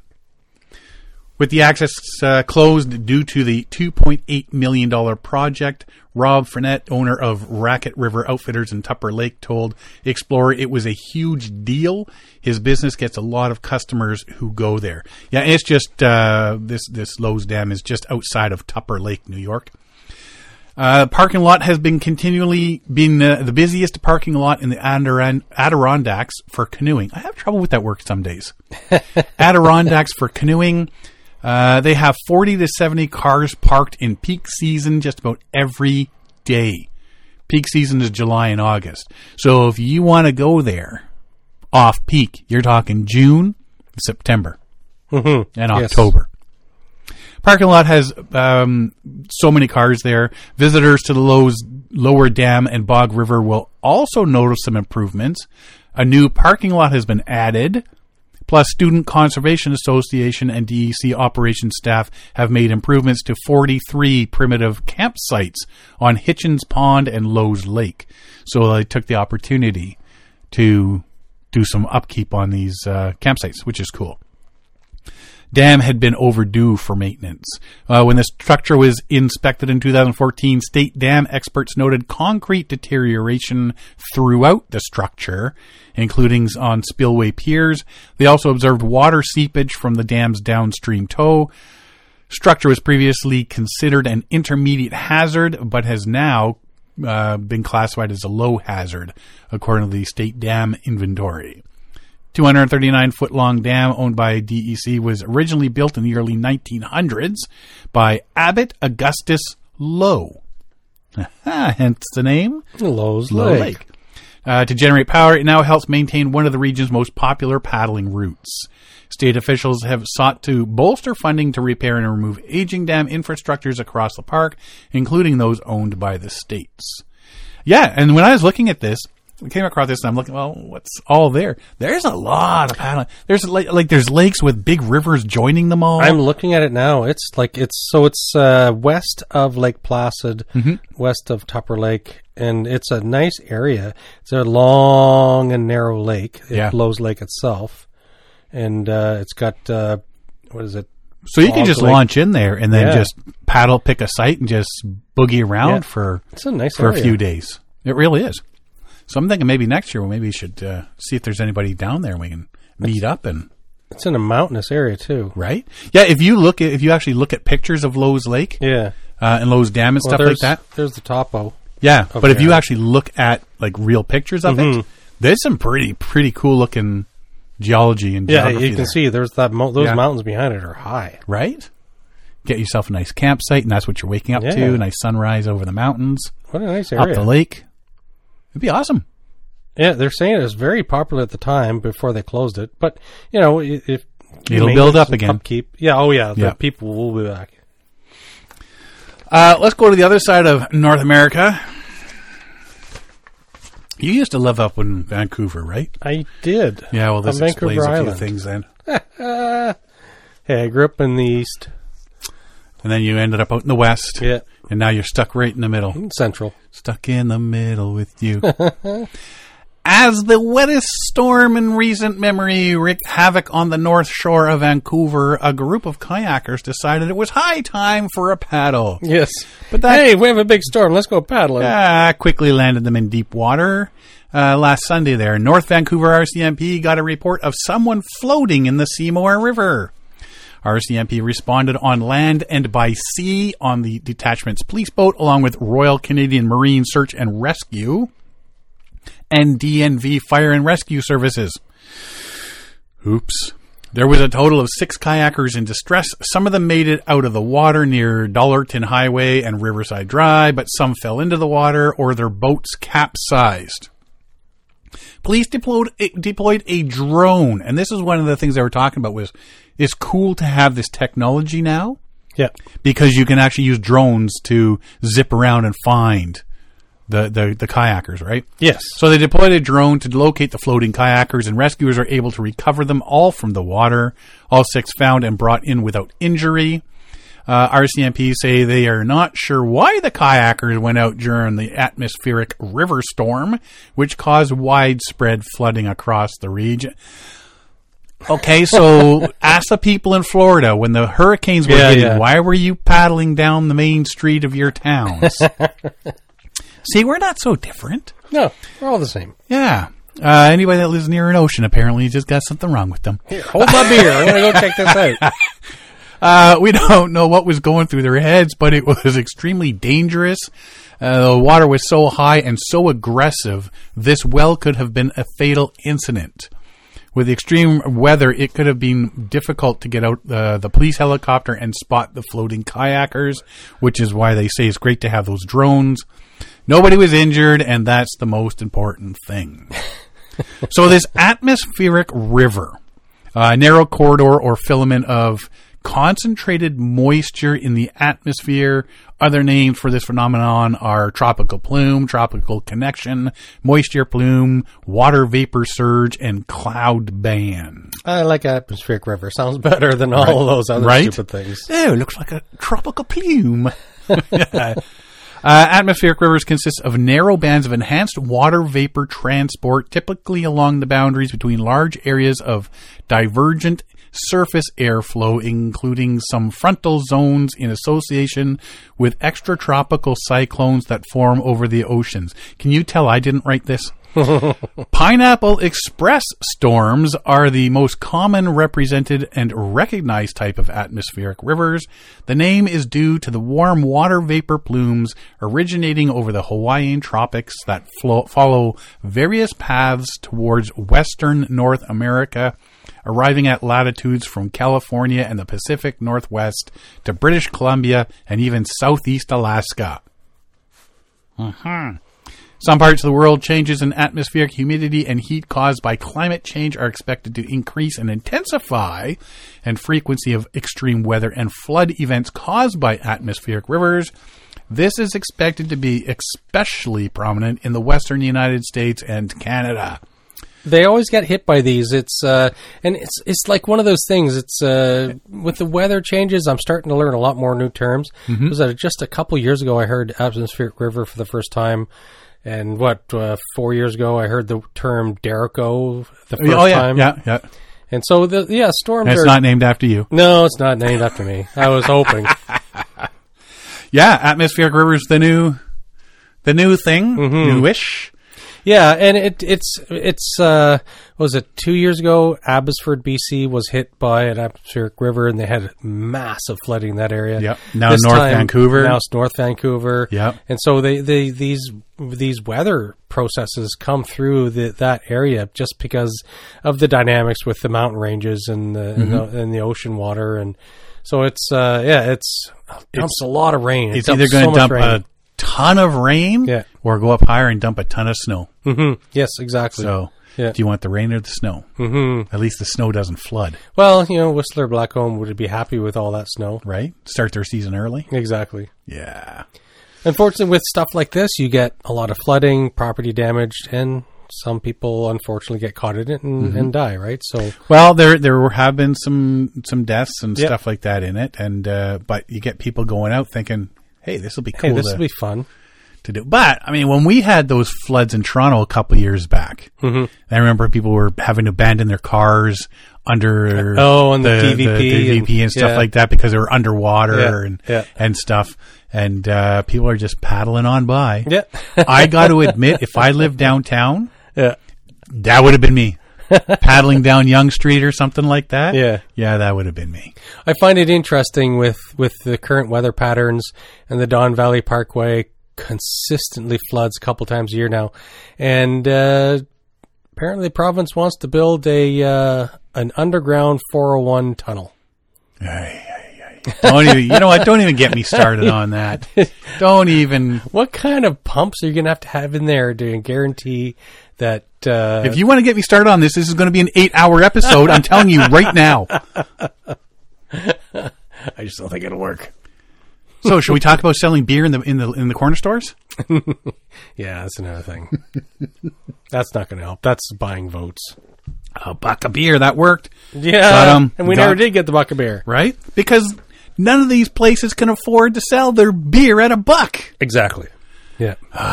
With the access uh, closed due to the two point eight million dollars project, Rob Frenette, owner of Racket River Outfitters in Tupper Lake, told Explorer it was a huge deal. His business gets a lot of customers who go there. Yeah, it's just, uh, this, this Lowe's Dam is just outside of Tupper Lake, New York. Uh, parking lot has been continually been uh, the busiest parking lot in the Adiron- Adirondacks for canoeing. I have trouble with that word some days. Adirondacks for canoeing. Uh, they have forty to seventy cars parked in peak season just about every day. Peak season is July and August. So if you want to go there off peak, you're talking June, September, Mm-hmm. and Yes. October. Parking lot has um, so many cars there. Visitors to the Lowe's Lower Dam and Bog River will also notice some improvements. A new parking lot has been added. Plus, Student Conservation Association and D E C operations staff have made improvements to forty-three primitive campsites on Hitchens Pond and Lowe's Lake. So they took the opportunity to do some upkeep on these uh, campsites, which is cool. Dam had been overdue for maintenance. Uh, when the structure was inspected in two thousand fourteen, state dam experts noted concrete deterioration throughout the structure, including on spillway piers. They also observed water seepage from the dam's downstream toe. Structure was previously considered an intermediate hazard, but has now uh, been classified as a low hazard, according to the state dam inventory. two hundred thirty-nine foot long dam owned by D E C was originally built in the early nineteen hundreds by Abbott Augustus Lowe. hence the name Lowe's Low Lake. Lake. Uh, to generate power, it now helps maintain one of the region's most popular paddling routes. State officials have sought to bolster funding to repair and remove aging dam infrastructures across the park, including those owned by the states. Yeah, and when I was looking at this, I came across this and I'm looking, well, what's all there? There's a lot of paddling. There's like, like there's lakes with big rivers joining them all. I'm looking at it now. It's like it's so it's uh, west of Lake Placid, mm-hmm. west of Tupper Lake, and it's a nice area. It's a long and narrow lake. Yeah. Lowe's Lake itself, and uh, it's got uh, what is it? So you can just Lake. launch in there and then Yeah. just paddle, pick a site, and just boogie around Yeah. for It's a nice for area. a few days. It really is. So I'm thinking maybe next year, well, maybe we should uh, see if there's anybody down there and we can meet up and It's in a mountainous area too. right. Yeah, if you look at if you actually look at pictures of Lowe's Lake Yeah, uh, and Lowe's Dam and well, stuff like there's- that, There's the topo. yeah. But if Okay. you actually look at like real pictures of Mhm. it, there's some pretty pretty cool looking geology and Yeah, geography you can there, see there's that mo- those Yeah. mountains behind it are high. right? Get yourself a nice campsite, and that's what you're waking up Yeah. to. Nice sunrise over the mountains, What a nice up area. the lake. It'd be awesome. Yeah, they're saying it was very popular at the time before they closed it, but you know, i- if It'll build up again. Upkeep, yeah, oh yeah, the Yeah. people will be back. Uh, let's go to the other side of North America. You used to live up in Vancouver, right? I did. Yeah, well, this On explains Vancouver a few Island. things then. Hey, I grew up in the east. And then you ended up out in the west. Yeah, And now you're stuck right in the middle. central. Stuck in the middle with you. As the wettest storm in recent memory wreaked havoc on the north shore of Vancouver, a group of kayakers decided it was high time for a paddle. Yes, But that hey, we have a big storm. Let's go paddling. uh, quickly landed them in deep water. Uh, last Sunday there, North Vancouver R C M P got a report of someone floating in the Seymour River. R C M P responded on land and by sea on the detachment's police boat, along with Royal Canadian Marine Search and Rescue and D N V Fire and Rescue Services. Oops. There was a total of six kayakers in distress. Some of them made it out of the water near Dollarton Highway and Riverside Drive, but some fell into the water or their boats capsized. Police deployed deployed a drone, and this is one of the things they were talking about. Was it's cool to have this technology now Yeah, because you can actually use drones to zip around and find the the, the kayakers, right? yes. So they deployed a drone to locate the floating kayakers, and rescuers are able to recover them all from the water. All six found and brought in without injury. Uh, R C M P say they are not sure why the kayakers went out during the atmospheric river storm, which caused widespread flooding across the region. Okay, so ask the people in Florida when the hurricanes were Yeah, hitting, yeah. why were you paddling down the main street of your towns? See, we're not so different. No, we're all the same. Yeah. Uh, anybody that lives near an ocean apparently just got something wrong with them. Here, hold my beer. I'm gonna go check this out. Uh, we don't know what was going through their heads, but it was extremely dangerous. Uh, the water was so high and so aggressive, this well could have been a fatal incident. With extreme weather, it could have been difficult to get out uh, the police helicopter and spot the floating kayakers, which is why they say it's great to have those drones. Nobody was injured, and that's the most important thing. So this atmospheric river, a narrow corridor or filament of concentrated moisture in the atmosphere. Other names for this phenomenon are tropical plume, tropical connection, moisture plume, water vapor surge, and cloud band. I like atmospheric river. Sounds better than all Right. of those other Right? stupid things. Oh, it looks like a tropical plume. uh, atmospheric rivers consist of narrow bands of enhanced water vapor transport, typically along the boundaries between large areas of divergent surface airflow, including some frontal zones in association with extratropical cyclones that form over the oceans. Can you tell I didn't write this? Pineapple Express storms are the most common represented and recognized type of atmospheric rivers. The name is due to the warm water vapor plumes originating over the Hawaiian tropics that flow, follow various paths towards western North America, arriving at latitudes from California and the Pacific Northwest to British Columbia and even southeast Alaska. Uh-huh. Some parts of the world, changes in atmospheric humidity and heat caused by climate change are expected to increase and intensify, and frequency of extreme weather and flood events caused by atmospheric rivers. This is expected to be especially prominent in the western United States and Canada. They always get hit by these. It's uh, and it's it's like one of those things. It's uh, with the weather changes. I'm starting to learn a lot more new terms. Mm-hmm. It was uh, just a couple years ago I heard atmospheric river for the first time, and what uh, four years ago I heard the term Derico the first oh, yeah, time. Yeah, yeah. And so the yeah storms. And it's are, not named after you. No, it's not named after me. I was hoping. Yeah, atmospheric rivers, the new, the new thing, mm-hmm. newish. Yeah, and it, it's, it's, uh, what was it, two years ago, Abbotsford, B C was hit by an atmospheric river, and they had massive flooding in that area. Yep. Now This North time, Vancouver. Now it's North Vancouver. Yep. And so they, they, these, these weather processes come through the, that area just because of the dynamics with the mountain ranges and the, mm-hmm. and the, and the ocean water. And so it's, uh, yeah, it's, it dumps it's a lot of rain. It it's either going to so dump rain. a ton of rain yeah. or go up higher and dump a ton of snow. Mm-hmm. Yes, exactly. So yeah. do you want the rain or the snow? Mm-hmm. At least the snow doesn't flood. Well, you know, Whistler Blackcomb would be happy with all that snow. Right? Start their season early. Exactly. Yeah. Unfortunately, with stuff like this, you get a lot of flooding, property damage, and some people unfortunately get caught in it and, mm-hmm. and die, right? So, well, there there have been some some deaths and yep. stuff like that in it, and uh, but you get people going out thinking, "Hey, this will be cool. Hey, this to, will be fun to do." But I mean, when we had those floods in Toronto a couple of years back, mm-hmm. I remember people were having to abandon their cars under oh, and the, the D V P, the D V P and, and stuff yeah. like that because they were underwater yeah. and yeah. and stuff. And uh, people are just paddling on by. Yeah, I got to admit, if I lived downtown, yeah. that would have been me. Paddling down Yonge Street or something like that. Yeah. Yeah, that would have been me. I find it interesting with, with the current weather patterns, and the Don Valley Parkway consistently floods a couple times a year now. And uh, apparently the province wants to build a uh, an underground four oh one tunnel. Aye, aye, aye. Don't even, you know what? Don't even get me started on that. Don't even. What kind of pumps are you going to have to have in there to guarantee that... Uh, if you want to get me started on this, this is going to be an eight-hour episode. I'm telling you right now. I just don't think it'll work. So, should we talk about selling beer in the in the in the corner stores? Yeah, that's another thing. That's not going to help. That's buying votes. A buck of beer, that worked. Yeah, got 'em, and we got, never did get the buck of beer, right? Because none of these places can afford to sell their beer at a buck. Exactly. Yeah.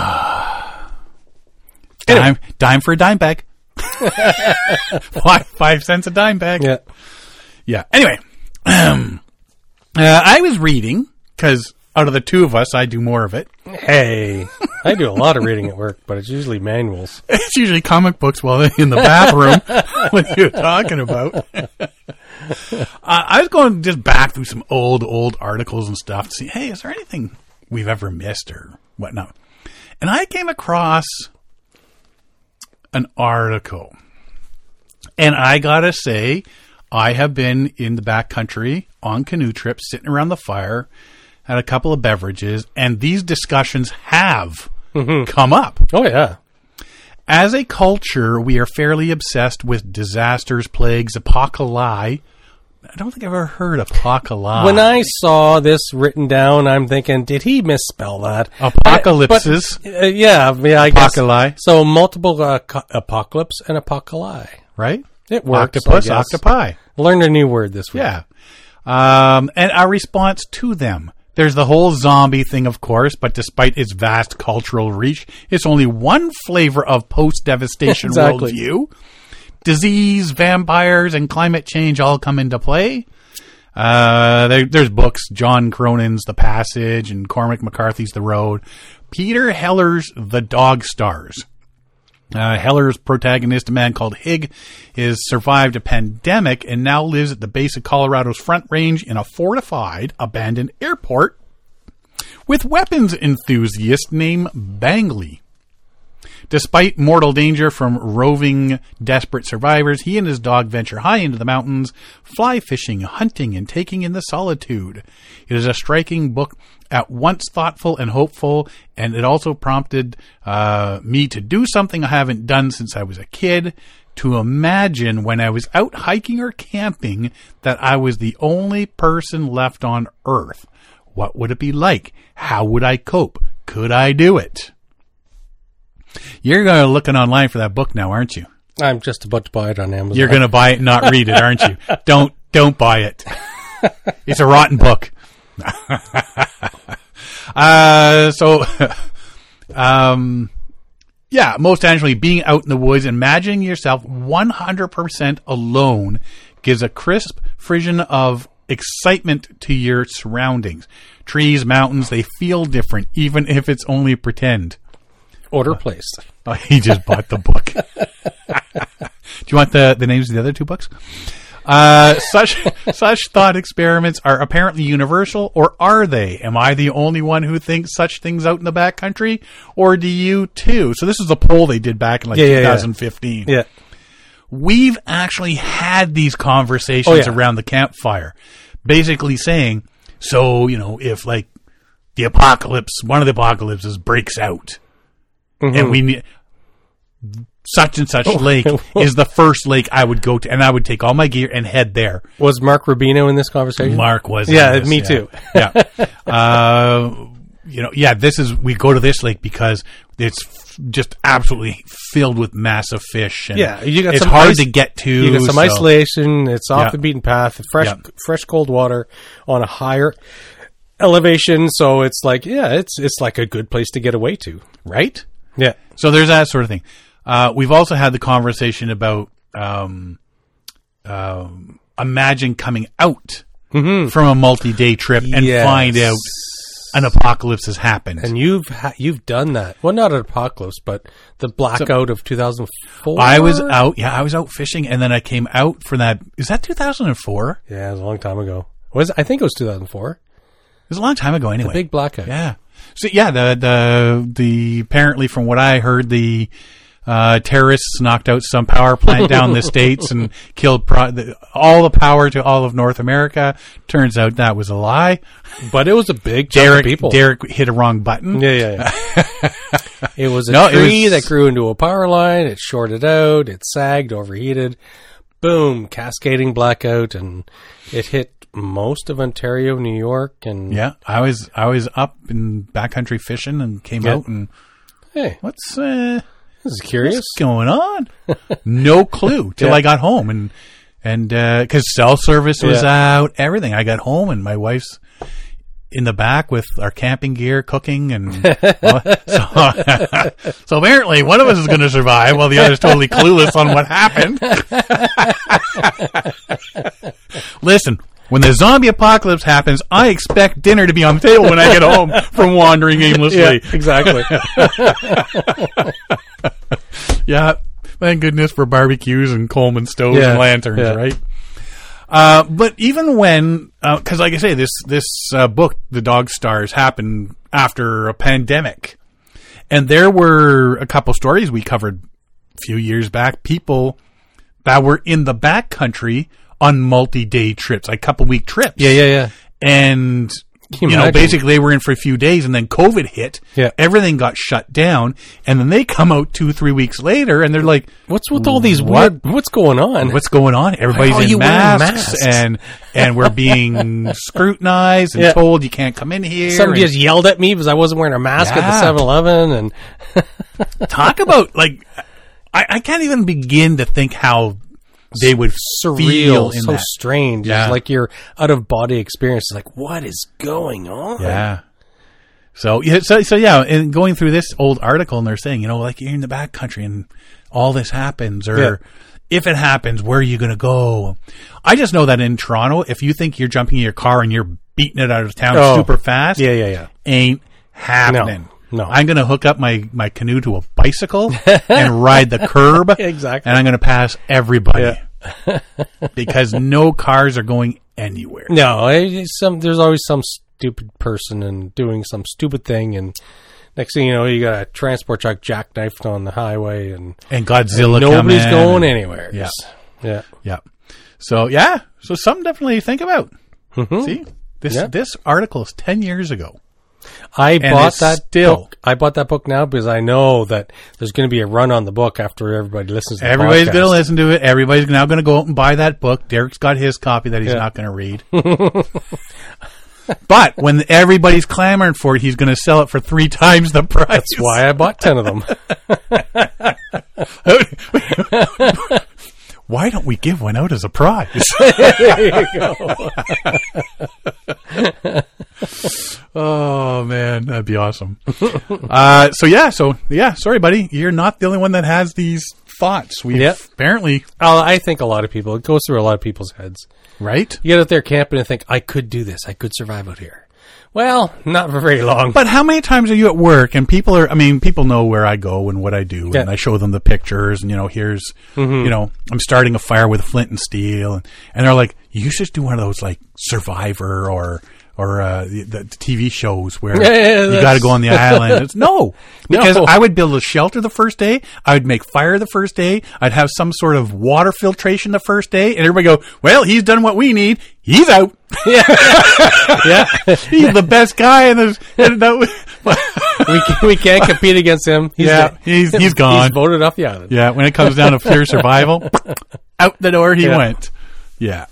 Dime, dime for a dime bag. five, five cents a dime bag. Yeah. Yeah. Anyway, um, uh, I was reading, because out of the two of us, I do more of it. Hey, I do a lot of reading at work, but it's usually manuals. It's usually comic books while they're in the bathroom. What you're talking about. uh, I was going just back through some old, old articles and stuff to see, hey, is there anything we've ever missed or whatnot? And I came across an article. And I gotta say, I have been in the backcountry on canoe trips, sitting around the fire, had a couple of beverages, and these discussions have mm-hmm. come up. Oh, yeah. As a culture, we are fairly obsessed with disasters, plagues, apocalypse. I don't think I've ever heard apocalypse. When I saw this written down, I'm thinking, did he misspell that? Apocalypses. But, uh, yeah, yeah, I Apocalypse. guess. So multiple uh, co- apocalypse and apocalypse. Right? It works. Octopus, octopi. Learned a new word this week. Yeah. Um, and our response to them. There's the whole zombie thing, of course, but despite its vast cultural reach, it's only one flavor of post-devastation exactly. worldview. Disease, vampires, and climate change all come into play. Uh, there, there's books, John Cronin's The Passage and Cormac McCarthy's The Road. Peter Heller's The Dog Stars. Uh, Heller's protagonist, a man called Hig, has survived a pandemic and now lives at the base of Colorado's Front Range in a fortified, abandoned airport with weapons enthusiast named Bangley. Despite mortal danger from roving, desperate survivors, he and his dog venture high into the mountains, fly fishing, hunting, and taking in the solitude. It is a striking book, at once thoughtful and hopeful, and it also prompted uh, me to do something I haven't done since I was a kid, to imagine when I was out hiking or camping that I was the only person left on Earth. What would it be like? How would I cope? Could I do it? You're going to looking online for that book now, aren't you? I'm just about to buy it on Amazon. You're going to buy it and not read it, aren't you? Don't don't buy it. It's a rotten book. uh, so, um, yeah, most actually being out in the woods, imagining yourself one hundred percent alone gives a crisp vision of excitement to your surroundings. Trees, mountains, they feel different, even if it's only pretend. Order placed. Oh, he just bought the book. Do you want the, the names of the other two books? Uh, such such thought experiments are apparently universal, or are they? Am I the only one who thinks such things out in the backcountry, or do you too? So this is a poll they did back in like yeah, twenty fifteen. Yeah, yeah. We've actually had these conversations oh, yeah. around the campfire, basically saying, so, you know, if like the apocalypse, one of the apocalypses breaks out, mm-hmm. and we need such and such lake is the first lake I would go to, and I would take all my gear and head there. Was Mark Rubino in this conversation? Mark was. Yeah, in this, me yeah. too. Yeah. Uh, you know, yeah, this is, we go to this lake because it's f- just absolutely filled with massive fish. And yeah, you got it's some hard ice, to get to. You got some so. isolation. It's off yeah. the beaten path. Fresh, yeah. fresh, cold water on a higher elevation. So it's like, yeah, it's it's like a good place to get away to, right? Yeah. So there's that sort of thing. Uh, we've also had the conversation about um, um, imagine coming out mm-hmm. from a multi-day trip and yes. find out an apocalypse has happened. And you've ha- you've done that. Well, not an apocalypse, but the blackout so, of two thousand four. I was out. Yeah, I was out fishing, and then I came out for that. Is that two thousand four? Yeah, it was a long time ago. Was I think it was two thousand four. It was a long time ago, anyway. The big blackout. Yeah. So yeah, the the the apparently from what I heard, the uh, terrorists knocked out some power plant down in the States and killed pro- the, all the power to all of North America. Turns out that was a lie. But it was a big chunk Derek, of people. Derek hit a wrong button. Yeah, yeah, yeah. It was a no, tree was, that grew into a power line. It shorted out. It sagged, overheated. Boom, cascading blackout, and it hit most of Ontario, New York, and yeah, I was I was up in backcountry fishing and came yeah. out and hey, what's uh, this is curious. What's going on? No clue till yeah. I got home and and because uh, cell service was yeah. out, everything. I got home and my wife's in the back with our camping gear, cooking, and well, so, so apparently one of us is going to survive while the other's totally clueless on what happened. Listen. When the zombie apocalypse happens, I expect dinner to be on the table when I get home from wandering aimlessly. Yeah, exactly. Yeah, thank goodness for barbecues and Coleman stoves yeah, and lanterns, yeah. right? Uh, but even when, because uh, like I say, this this uh, book, The Dog Stars, happened after a pandemic. And there were a couple stories we covered a few years back, people that were in the backcountry on multi-day trips, like couple-week trips. Yeah, yeah, yeah. And, you, you know, basically they were in for a few days, and then COVID hit. Yeah. Everything got shut down, and then they come out two, three weeks later, and they're like, what's with all these what? weird, what's going on? What's going on? Everybody's in masks, masks, and and we're being scrutinized and yeah. told you can't come in here. Somebody and, just yelled at me because I wasn't wearing a mask yeah. at the seven eleven. And talk about, like, I, I can't even begin to think how they would surreal, feel in so that. strange. Yeah. It's like your out of body experience. It's like, what is going on? Yeah. So, yeah, so, so yeah, and going through this old article, and they're saying, you know, like you're in the backcountry and all this happens, or yeah. if it happens, where are you going to go? I just know that in Toronto, if you think you're jumping in your car and you're beating it out of town oh. super fast, yeah, yeah, yeah, ain't happening. No. No. I'm going to hook up my, my canoe to a bicycle and ride the curb. Exactly. And I'm going to pass everybody. Yeah. Because no cars are going anywhere. No, it's some, there's always some stupid person and doing some stupid thing, and next thing you know, you got a transport truck jackknifed on the highway, and And Godzilla and nobody's come in going and- anywhere. Yeah. Yeah. Yeah. So, yeah. So, something definitely to think about. Mhm. See? This Yeah. this article is ten years ago. I bought it's that still- book. I bought that book now because I know that there's going to be a run on the book after everybody listens to the Everybody's podcast. going to listen to it. Everybody's now going to go out and buy that book. Derek's got his copy that he's Yeah. not going to read. But when everybody's clamoring for it, he's going to sell it for three times the price. That's why I bought ten of them. Why don't we give one out as a prize? There you go. Oh man, that'd be awesome. uh, so yeah, so yeah, sorry, buddy, you're not the only one that has these thoughts. We Yep. apparently Oh, I think a lot of people, it goes through a lot of people's heads. right. You get out there camping and think, I could do this. I could survive out here. Well, not for very long. But how many times are you at work and people are, I mean, people know where I go and what I do, Yeah. and I show them the pictures and, you know, here's, you know, I'm starting a fire with flint and steel, and, and they're like, you should do one of those like Survivor or, or, uh, the, the T V shows where Yeah, yeah, you that's- got to go on the island. It's no, because No. I would build a shelter the first day. I would make fire the first day. I'd have some sort of water filtration the first day, and everybody go, well, he's done what we need. He's out. Yeah. He's the best guy in this. And that was, we, can, we can't compete against him. He's yeah, the- he's he's gone. He's voted off the island. Yeah, when it comes down to pure survival, out the door he Yeah. went. Yeah.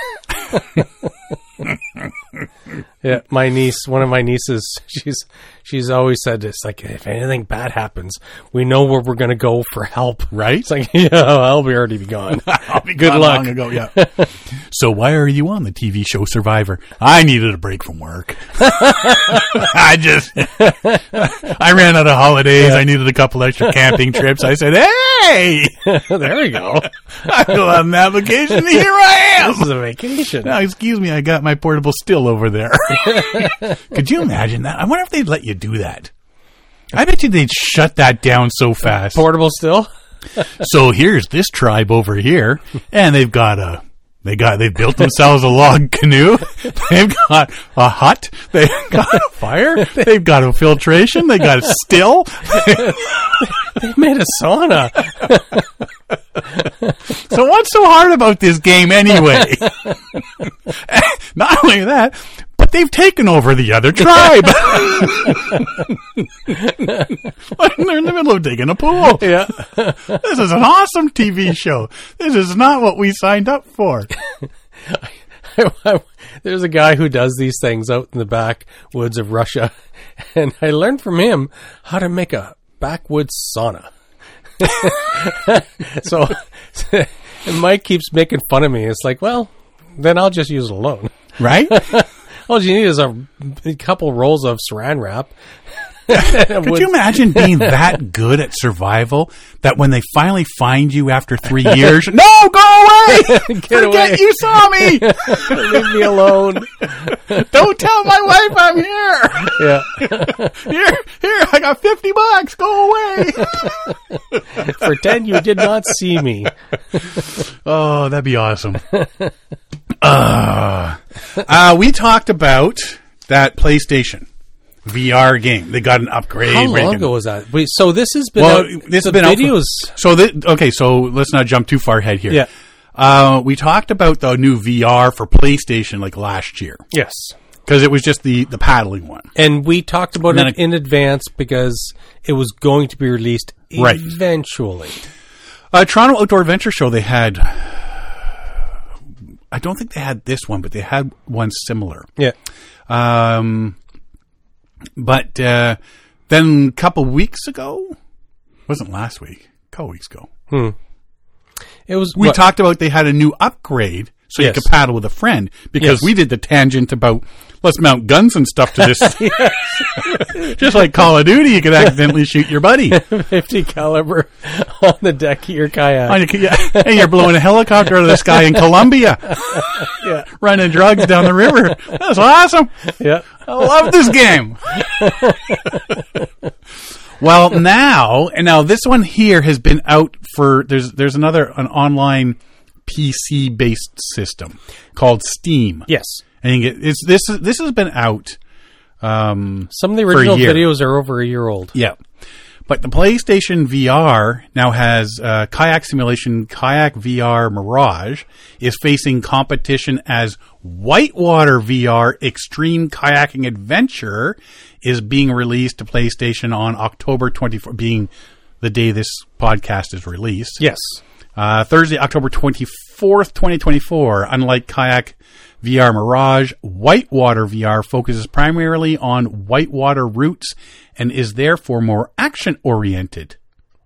Yeah, my niece, one of my nieces, she's she's always said this, like, if anything bad happens, we know where we're going to go for help. Right? It's like, yeah, I'll be already be gone. I'll be Good gone luck. long ago, yeah. So why are you on the T V show Survivor? I needed a break from work. I just, I ran out of holidays. I needed a couple extra camping trips. I said, hey, There we go. I fill out an application. And here I am. This is a vacation. Now, excuse me, I got my portable still over there. Could you imagine that? I wonder if they'd let you do that. I bet you they'd shut that down so fast. Portable still? So here's this tribe over here, and they've got a they got they built themselves a log canoe. They've got a hut. They've got a fire. They've got a filtration. They got a still. They made a sauna. So what's so hard about this game anyway? Not only that, but they've taken over the other tribe. They're in the middle of digging a pool. Yeah. This is an awesome T V show. This is not what we signed up for. There's a guy who does these things out in the backwoods of Russia, and I learned from him how to make a backwoods sauna. So, and Mike keeps making fun of me. It's like, well, then I'll just use it alone. Right? All you need is a, a couple rolls of saran wrap. Could you imagine being that good at survival that when they finally find you after three years, no, go away! Forget away. you saw me! Leave me alone. Don't tell my wife I'm here! Yeah. Here, here, I got fifty bucks, go away! Pretend you did not see me. Oh, that'd be awesome. Uh, uh, we talked about that PlayStation V R game. They got an upgrade. How long Reagan. ago was that? Wait, so this has been Well, out, this the has been out for- videos. So, thi- okay, so let's not jump too far ahead here. Yeah. Uh, we talked about the new V R for PlayStation like last year Yes. because it was just the, the paddling one. And we talked about And then it in advance because it was going to be released Right. eventually. Uh, Toronto Outdoor Adventure Show, they had, I don't think they had this one, but they had one similar. Yeah. Um, but uh, then a couple weeks ago, wasn't last week, a couple weeks ago, Hmm. It was. we what- talked about they had a new upgrade so Yes. you could paddle with a friend because Yes. we did the tangent about let's mount guns and stuff to this. Just like Call of Duty, you could accidentally shoot your buddy. fifty caliber on the deck of your kayak. On your- yeah, and you're blowing a helicopter out of the sky in Colombia, Yeah. running drugs down the river. That's awesome. Yeah. I love this game. Well, now, and now this one here has been out for, there's there's another, an online P C-based system called Steam. Yes. And you get, it's, this, this has been out Um, Some of the for a original year. videos are over a year old. Yeah. But the PlayStation V R now has uh, Kayak Simulation Kayak V R Mirage is facing competition as Whitewater V R Extreme Kayaking Adventure is being released to PlayStation on October twenty-fourth, being the day this podcast is released. Yes. Uh, Thursday, October twenty-fourth, twenty twenty-four. Unlike Kayak V R Mirage, Whitewater V R focuses primarily on whitewater routes and is therefore more action-oriented.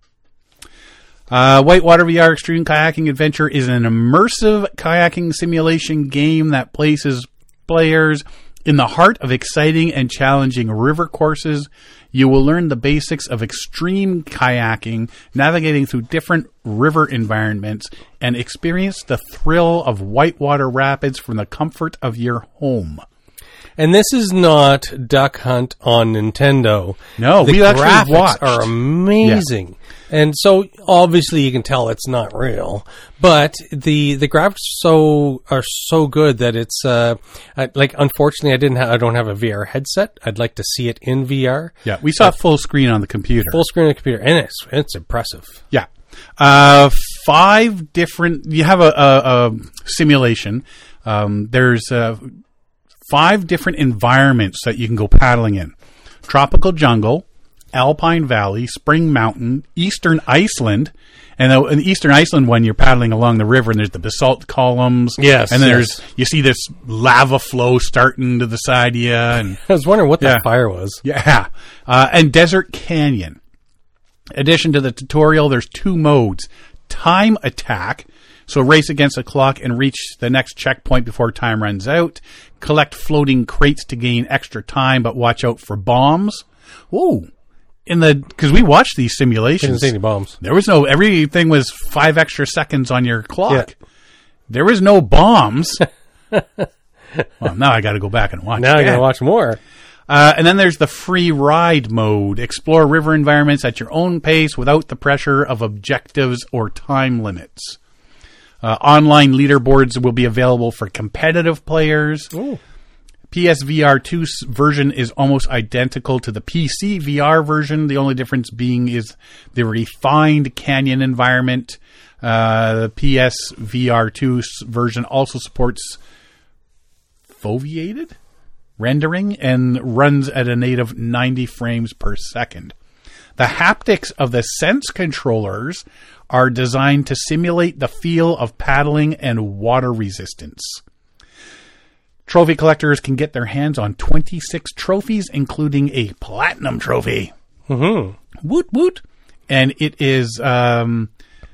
Uh, Whitewater V R Extreme Kayaking Adventure is an immersive kayaking simulation game that places players in the heart of exciting and challenging river courses. You will learn the basics of extreme kayaking, navigating through different river environments, and experience the thrill of whitewater rapids from the comfort of your home. And this is not Duck Hunt on Nintendo. No, the we actually graphics watched. are amazing. Yeah. And so obviously you can tell it's not real, but the the graphics so are so good that it's uh I, like unfortunately I didn't ha- I don't have a V R headset. I'd like to see it in V R. Yeah, we saw uh, full screen on the computer. Full screen on the computer, and it's it's impressive. Yeah. Uh, five different, you have a, a, a simulation. Um, there's uh, five different environments that you can go paddling in. Tropical jungle, Alpine Valley, Spring Mountain, Eastern Iceland. And the, in the Eastern Iceland one, you're paddling along the river, and there's the basalt columns. Yes. And then yes. there's, you see this lava flow starting to the side of you. And, I was wondering what yeah. that fire was. Yeah. Uh, and Desert Canyon. In addition to the tutorial, there's two modes. Time attack, so race against the clock and reach the next checkpoint before time runs out. Collect floating crates to gain extra time, but watch out for bombs. Ooh. In the, because we watched these simulations. Didn't see any bombs. There was no, everything was five extra seconds on your clock. Yeah. There was no bombs. Well, now I got to go back and watch Now I got that. to watch more. Uh, and then there's the free ride mode. Explore river environments at your own pace without the pressure of objectives or time limits. Uh, online leaderboards will be available for competitive players. Ooh. P S V R two version is almost identical to the P C V R version. The only difference being is the refined canyon environment. Uh, the P S V R two version also supports foveated rendering and runs at a native ninety frames per second. The haptics of the Sense controllers are designed to simulate the feel of paddling and water resistance. Trophy collectors can get their hands on twenty-six trophies, including a platinum trophy. Mm-hmm. Woot woot. And it is, um,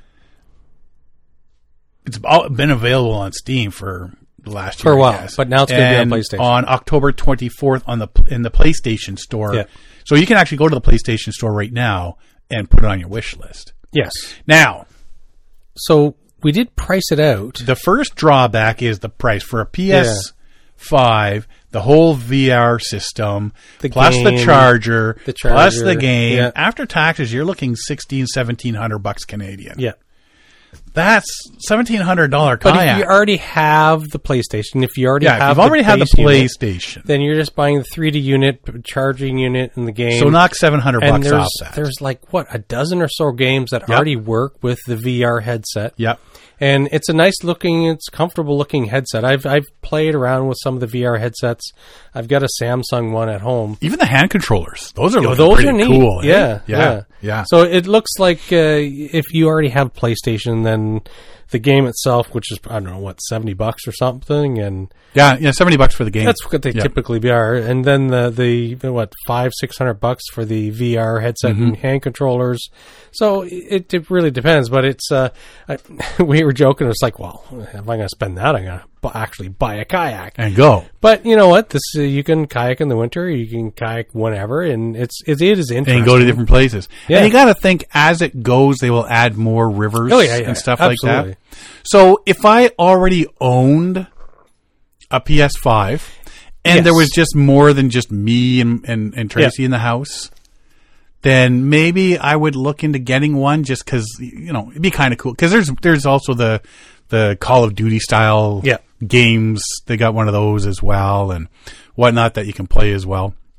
it's been available on Steam for the last For year, a while, I guess. but now it's going to be on And PlayStation. on October twenty-fourth on the in the PlayStation Store. Yeah. So you can actually go to the PlayStation Store right now and put it on your wish list. Yes. Now, So we did price it out. the first drawback is the price for a P S five, the whole V R system, The plus the game, charger, the plus charger, the game. yeah. After taxes, you're looking sixteen, seventeen hundred bucks Canadian. Yeah. That's seventeen hundred dollar But kayak. if you already have the PlayStation, if you already yeah, have if you've already the had the base unit, PlayStation, then you're just buying the three D unit, charging unit, and the game. so knock seven hundred and bucks there's, off that. there's like, what, a dozen or so games that Yep. already work with the V R headset. Yep. And it's a nice looking, it's comfortable looking headset. I've I've played around with some of the V R headsets. I've got a Samsung one at home. Even the hand controllers, those are Oh, looking those pretty are neat. cool. eh? Yeah, yeah, yeah, yeah. So it looks like uh, if you already have PlayStation, then the game itself, which is I don't know what seventy bucks or something, and Yeah, yeah, seventy bucks for the game. that's what they Yeah. typically are. And then the the what five six hundred bucks for the V R headset Mm-hmm. and hand controllers. So it, it really depends. But it's uh, I, we were joking. It's like, well, if I'm going to spend that, I'm going to bu- actually buy a kayak. and go. But you know what? This uh, you can kayak in the winter. You can kayak whenever, and it's it, it is interesting. And go to different places. Yeah. And you got to think as it goes, they will add more rivers Oh, yeah, yeah, and stuff absolutely. like that. So if I already owned a P S five and Yes. there was just more than just me and, and, and Tracy in the house, then maybe I would look into getting one just because, you know, it'd be kind of cool. Because there's, there's also the, the Call of Duty style Yeah. games. They got one of those as well and whatnot that you can play as well.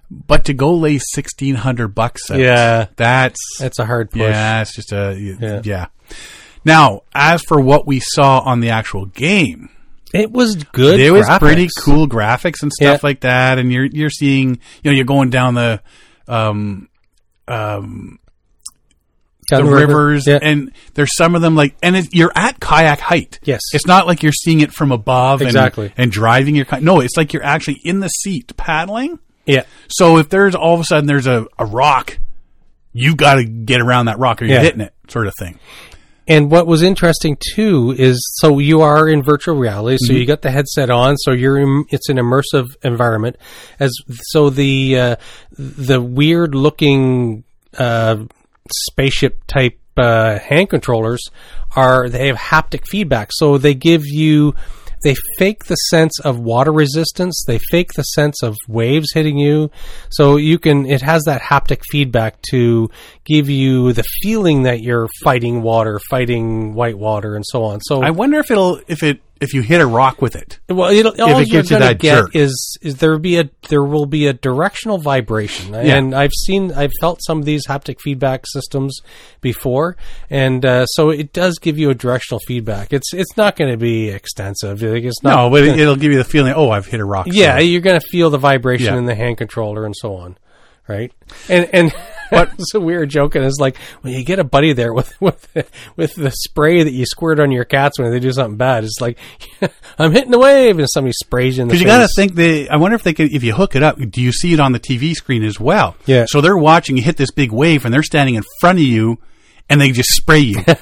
But to go lay sixteen hundred bucks out, Yeah. that's That's a hard push. yeah, it's just a Yeah. yeah. Now, as for what we saw on the actual game, It was good. there was graphics. pretty cool graphics and stuff Yeah. like that, and you're you're seeing, you know, you're going down the um um Down the the river. rivers, Yeah. and there's some of them like, and it, you're at kayak height. Yes. It's not like you're seeing it from above Exactly. and, and driving your kayak. No, it's like you're actually in the seat paddling. Yeah. So if there's all of a sudden there's a, a rock, you got to get around that rock or you're Yeah. hitting it, sort of thing. And what was interesting too is, so you are in virtual reality, so Mm-hmm. you got the headset on, so you're in, it's an immersive environment. As so the uh, the weird looking uh, spaceship type uh, hand controllers are, they have haptic feedback, so they give you. They fake the sense of water resistance. They fake the sense of waves hitting you. So you can, it has that haptic feedback to give you the feeling that you're fighting water, fighting white water, and so on. So I wonder if it'll if it if you hit a rock with it. well, it'll, all it you're gives you going to that get jerk. is is there be a there will be a directional vibration, Yeah. and I've seen I've felt some of these haptic feedback systems before, and uh, so it does give you a directional feedback. It's it's not going to be extensive. Like, It's not. No, but it, it'll give you the feeling, oh, I've hit a rock. Yeah, so- you're going to feel the vibration Yeah. in the hand controller and so on, right? And and but it's a weird joke, and it's like when you get a buddy there with with with the spray that you squirt on your cats when they do something bad. It's like I'm hitting the wave, and somebody sprays you in the face. Because you got to think they. I wonder if they could. If you hook it up, do you see it on the T V screen as well? Yeah. So they're watching you hit this big wave, and they're standing in front of you, and they just spray you. Give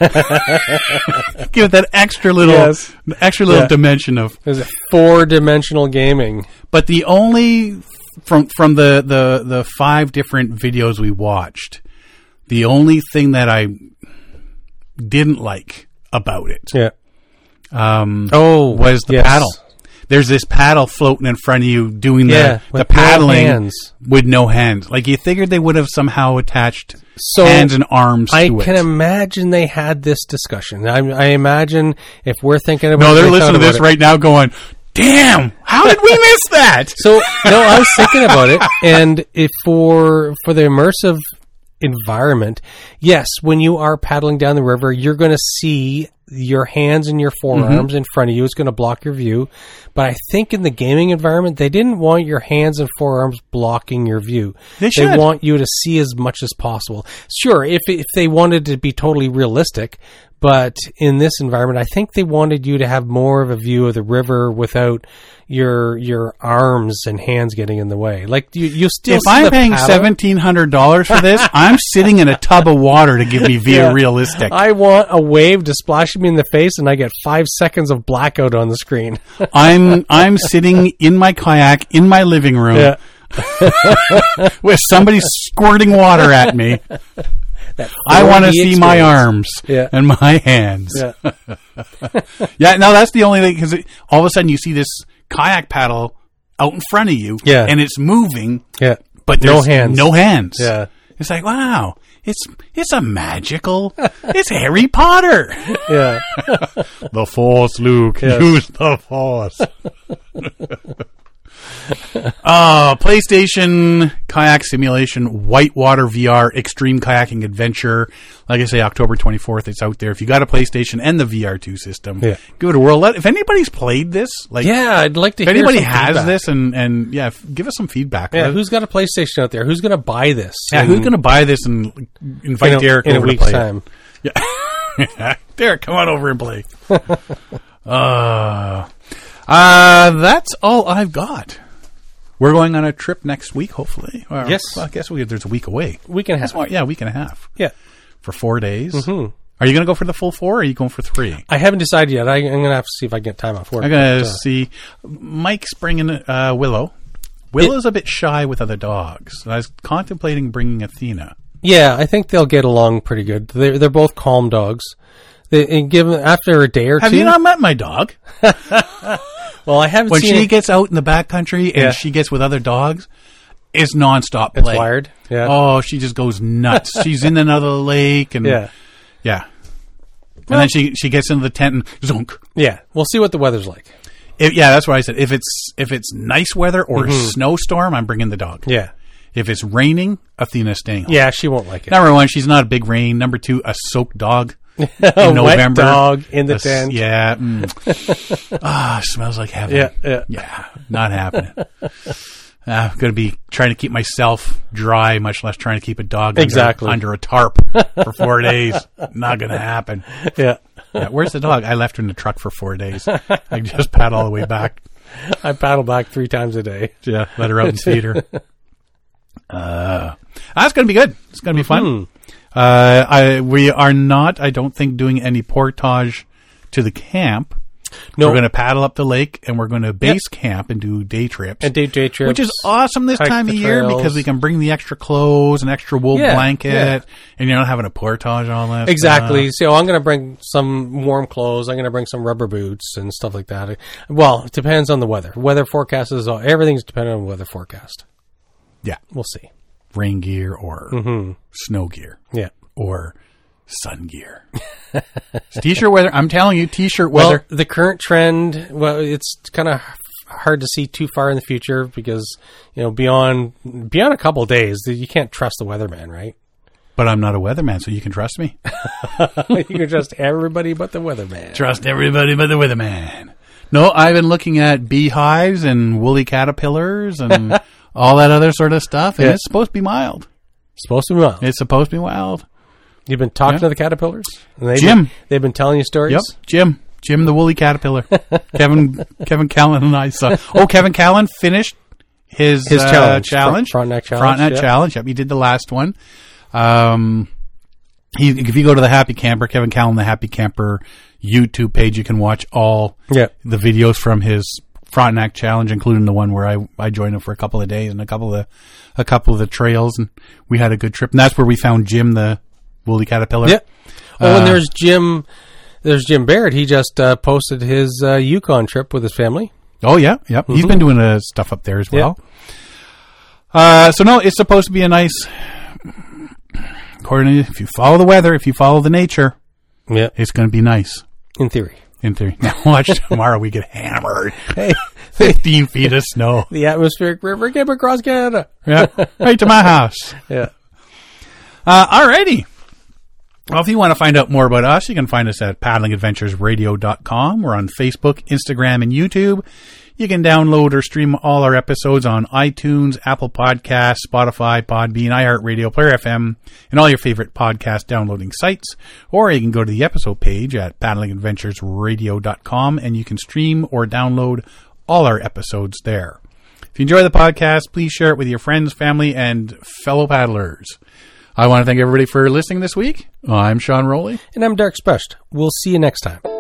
it that extra little, Yes. extra little Yeah. dimension of. There's a four dimensional gaming. But the only from from the, the the five different videos we watched, the only thing that I didn't like about it Yeah. um, Oh, was the yes. paddle. There's this paddle floating in front of you doing Yeah, the, the with no paddling hands. with no hands. Like you figured they would have somehow attached So hands and arms I to it. can imagine they had this discussion. I, I imagine if we're thinking about no, they're they listening to thought this about it. right now going, damn, how did we miss that? So no, I was thinking about it, and if for for the immersive environment, yes, when you are paddling down the river, you're going to see your hands and your forearms Mm-hmm. in front of you. It's going to block your view. But I think in the gaming environment, they didn't want your hands and forearms blocking your view. They should. want you to see as much as possible. Sure, if if they wanted to be totally realistic, but in this environment, I think they wanted you to have more of a view of the river without your your arms and hands getting in the way. Like you, you still. If see I'm the paying paddle. seventeen hundred dollars for this, I'm sitting in a tub of water to give me view Yeah. realistic. I want a wave to splash me in the face, and I get five seconds of blackout on the screen. I'm I'm sitting in my kayak in my living room Yeah. with somebody squirting water at me. That I want to four D see my experience. arms Yeah. and my hands. Yeah. Yeah, no, that's the only thing, because all of a sudden you see this kayak paddle out in front of you, Yeah. and it's moving, Yeah. but No there's hands. no hands. Yeah. It's like, wow, it's it's a magical, it's Harry Potter. Yeah. The Force, Luke, Yes. use the Force. uh, PlayStation Kayak Simulation Whitewater V R Extreme Kayaking Adventure. Like I say, October twenty-fourth, it's out there. If you got a PlayStation and the V R two system, Yeah. give it a whirl. Let, if anybody's played this, like, Yeah, I'd like to if hear anybody some has feedback. this, and, and yeah, f- give us some feedback. Yeah, Let- who's got a PlayStation out there? Who's going to buy this? yeah, And- who's going to buy this and invite in a, Derek in a over week's to play it? time? Yeah. Derek, come on over and play. uh, uh, that's all I've got. We're going on a trip next week, hopefully. Or, Yes. Well, I guess we, there's a week away. Week and a half. Well, yeah, a week and a half. Yeah. For four days. Mhm. Are you going to go for the full four, or are you going for three? I haven't decided yet. I, I'm going to have to see if I get time off work. I'm going to But, uh, see. Mike's bringing uh, Willow. Willow's a bit shy with other dogs. I was contemplating bringing Athena. Yeah, I think they'll get along pretty good. They're they're both calm dogs. They, and give them, after a day or Have two. you not met my dog? Well, I haven't When seen she it. gets out in the backcountry and Yeah. she gets with other dogs, it's nonstop It's play. wired. Yeah. Oh, she just goes nuts. She's in another lake, and Yeah. yeah. And then she she gets into the tent and zonk. Yeah. We'll see what the weather's like. If, yeah, that's what I said. If it's if it's nice weather or snowstorm, I'm bringing the dog. Yeah. If it's raining, Athena's staying home. Yeah, she won't like it. Number one, she's not a big rain. Number two, a soaked dog in a November. Wet dog in the A s- tent. Yeah. Mm. Ah, smells like heaven. Yeah, yeah. Yeah, not happening. Uh, I'm going to be trying to keep myself dry, much less trying to keep a dog Exactly. under, under a tarp for four days. Not going to happen. Yeah. Yeah, where's the dog? I left her in the truck for four days. I just paddle all the way back. I paddle back three times a day. Yeah, let her out and feed her. Uh, that's going to be good. It's going to be fun. Mm-hmm. Uh, I we are not, I don't think, doing any portage to the camp. No. We're going to paddle up the lake and we're going to base camp and do day trips. And day day trips. Which is awesome this hike time of the year trails. because we can bring the extra clothes, an extra wool Yeah, blanket, yeah. and you're not having a portage all that Exactly. stuff. So I'm going to bring some warm clothes. I'm going to bring some rubber boots and stuff like that. Well, it depends on the weather. Weather forecast is all, everything's dependent on weather forecast. Yeah. We'll see. Rain gear or Mm-hmm. snow gear Yeah. or sun gear. It's t-shirt weather. I'm telling you, t-shirt Well, weather. the current trend, well, it's kind of hard to see too far in the future because, you know, beyond beyond a couple of days, you can't trust the weatherman, right? But I'm not a weatherman, so you can trust me. You can trust everybody but the weatherman. Trust everybody but the weatherman. No, I've been looking at beehives and woolly caterpillars and all that other sort of stuff, and Yeah. it's supposed to be mild. Supposed to be mild. It's supposed to be wild. You've been talking Yeah. to the caterpillars? And they've Jim. Been, they've been telling you stories? Yep, Jim. Jim the woolly caterpillar. Kevin Kevin Callan and I saw. Oh, Kevin Callan finished his, His uh, challenge. challenge. Front- Frontenac challenge, Frontenac yep. challenge. Yep, he did the last one. Um, he, if you go to the Happy Camper, Kevin Callan, the Happy Camper YouTube page, you can watch all Yeah. the videos from his Frontenac challenge, including the one where I, I joined him for a couple of days and a couple of the, a couple of the trails, and we had a good trip. And that's where we found Jim the woolly caterpillar. Yeah. Oh, Uh, and there's Jim. There's Jim Barrett. He just uh, posted his uh, Yukon trip with his family. Oh yeah, yep. He's Mhm. been doing uh, stuff up there as well. Uh, so no, it's supposed to be a nice. According to, if you follow the weather, if you follow the nature, Yeah. it's going to be nice. In theory. In theory. Now watch tomorrow we get hammered. Hey, Fifteen feet of snow. the atmospheric river came across Canada. Yeah, right to my house. Yeah. Uh, alrighty. Well, if you want to find out more about us, you can find us at paddling adventures radio dot com. We're on Facebook, Instagram, and YouTube. You can download or stream all our episodes on iTunes, Apple Podcasts, Spotify, Podbean, iHeartRadio, Player F M, and all your favorite podcast downloading sites. Or you can go to the episode page at paddling adventures radio dot com and you can stream or download all our episodes there. If you enjoy the podcast, please share it with your friends, family, and fellow paddlers. I want to thank everybody for listening this week. I'm Sean Rowley. And I'm Derek Spust. We'll see you next time.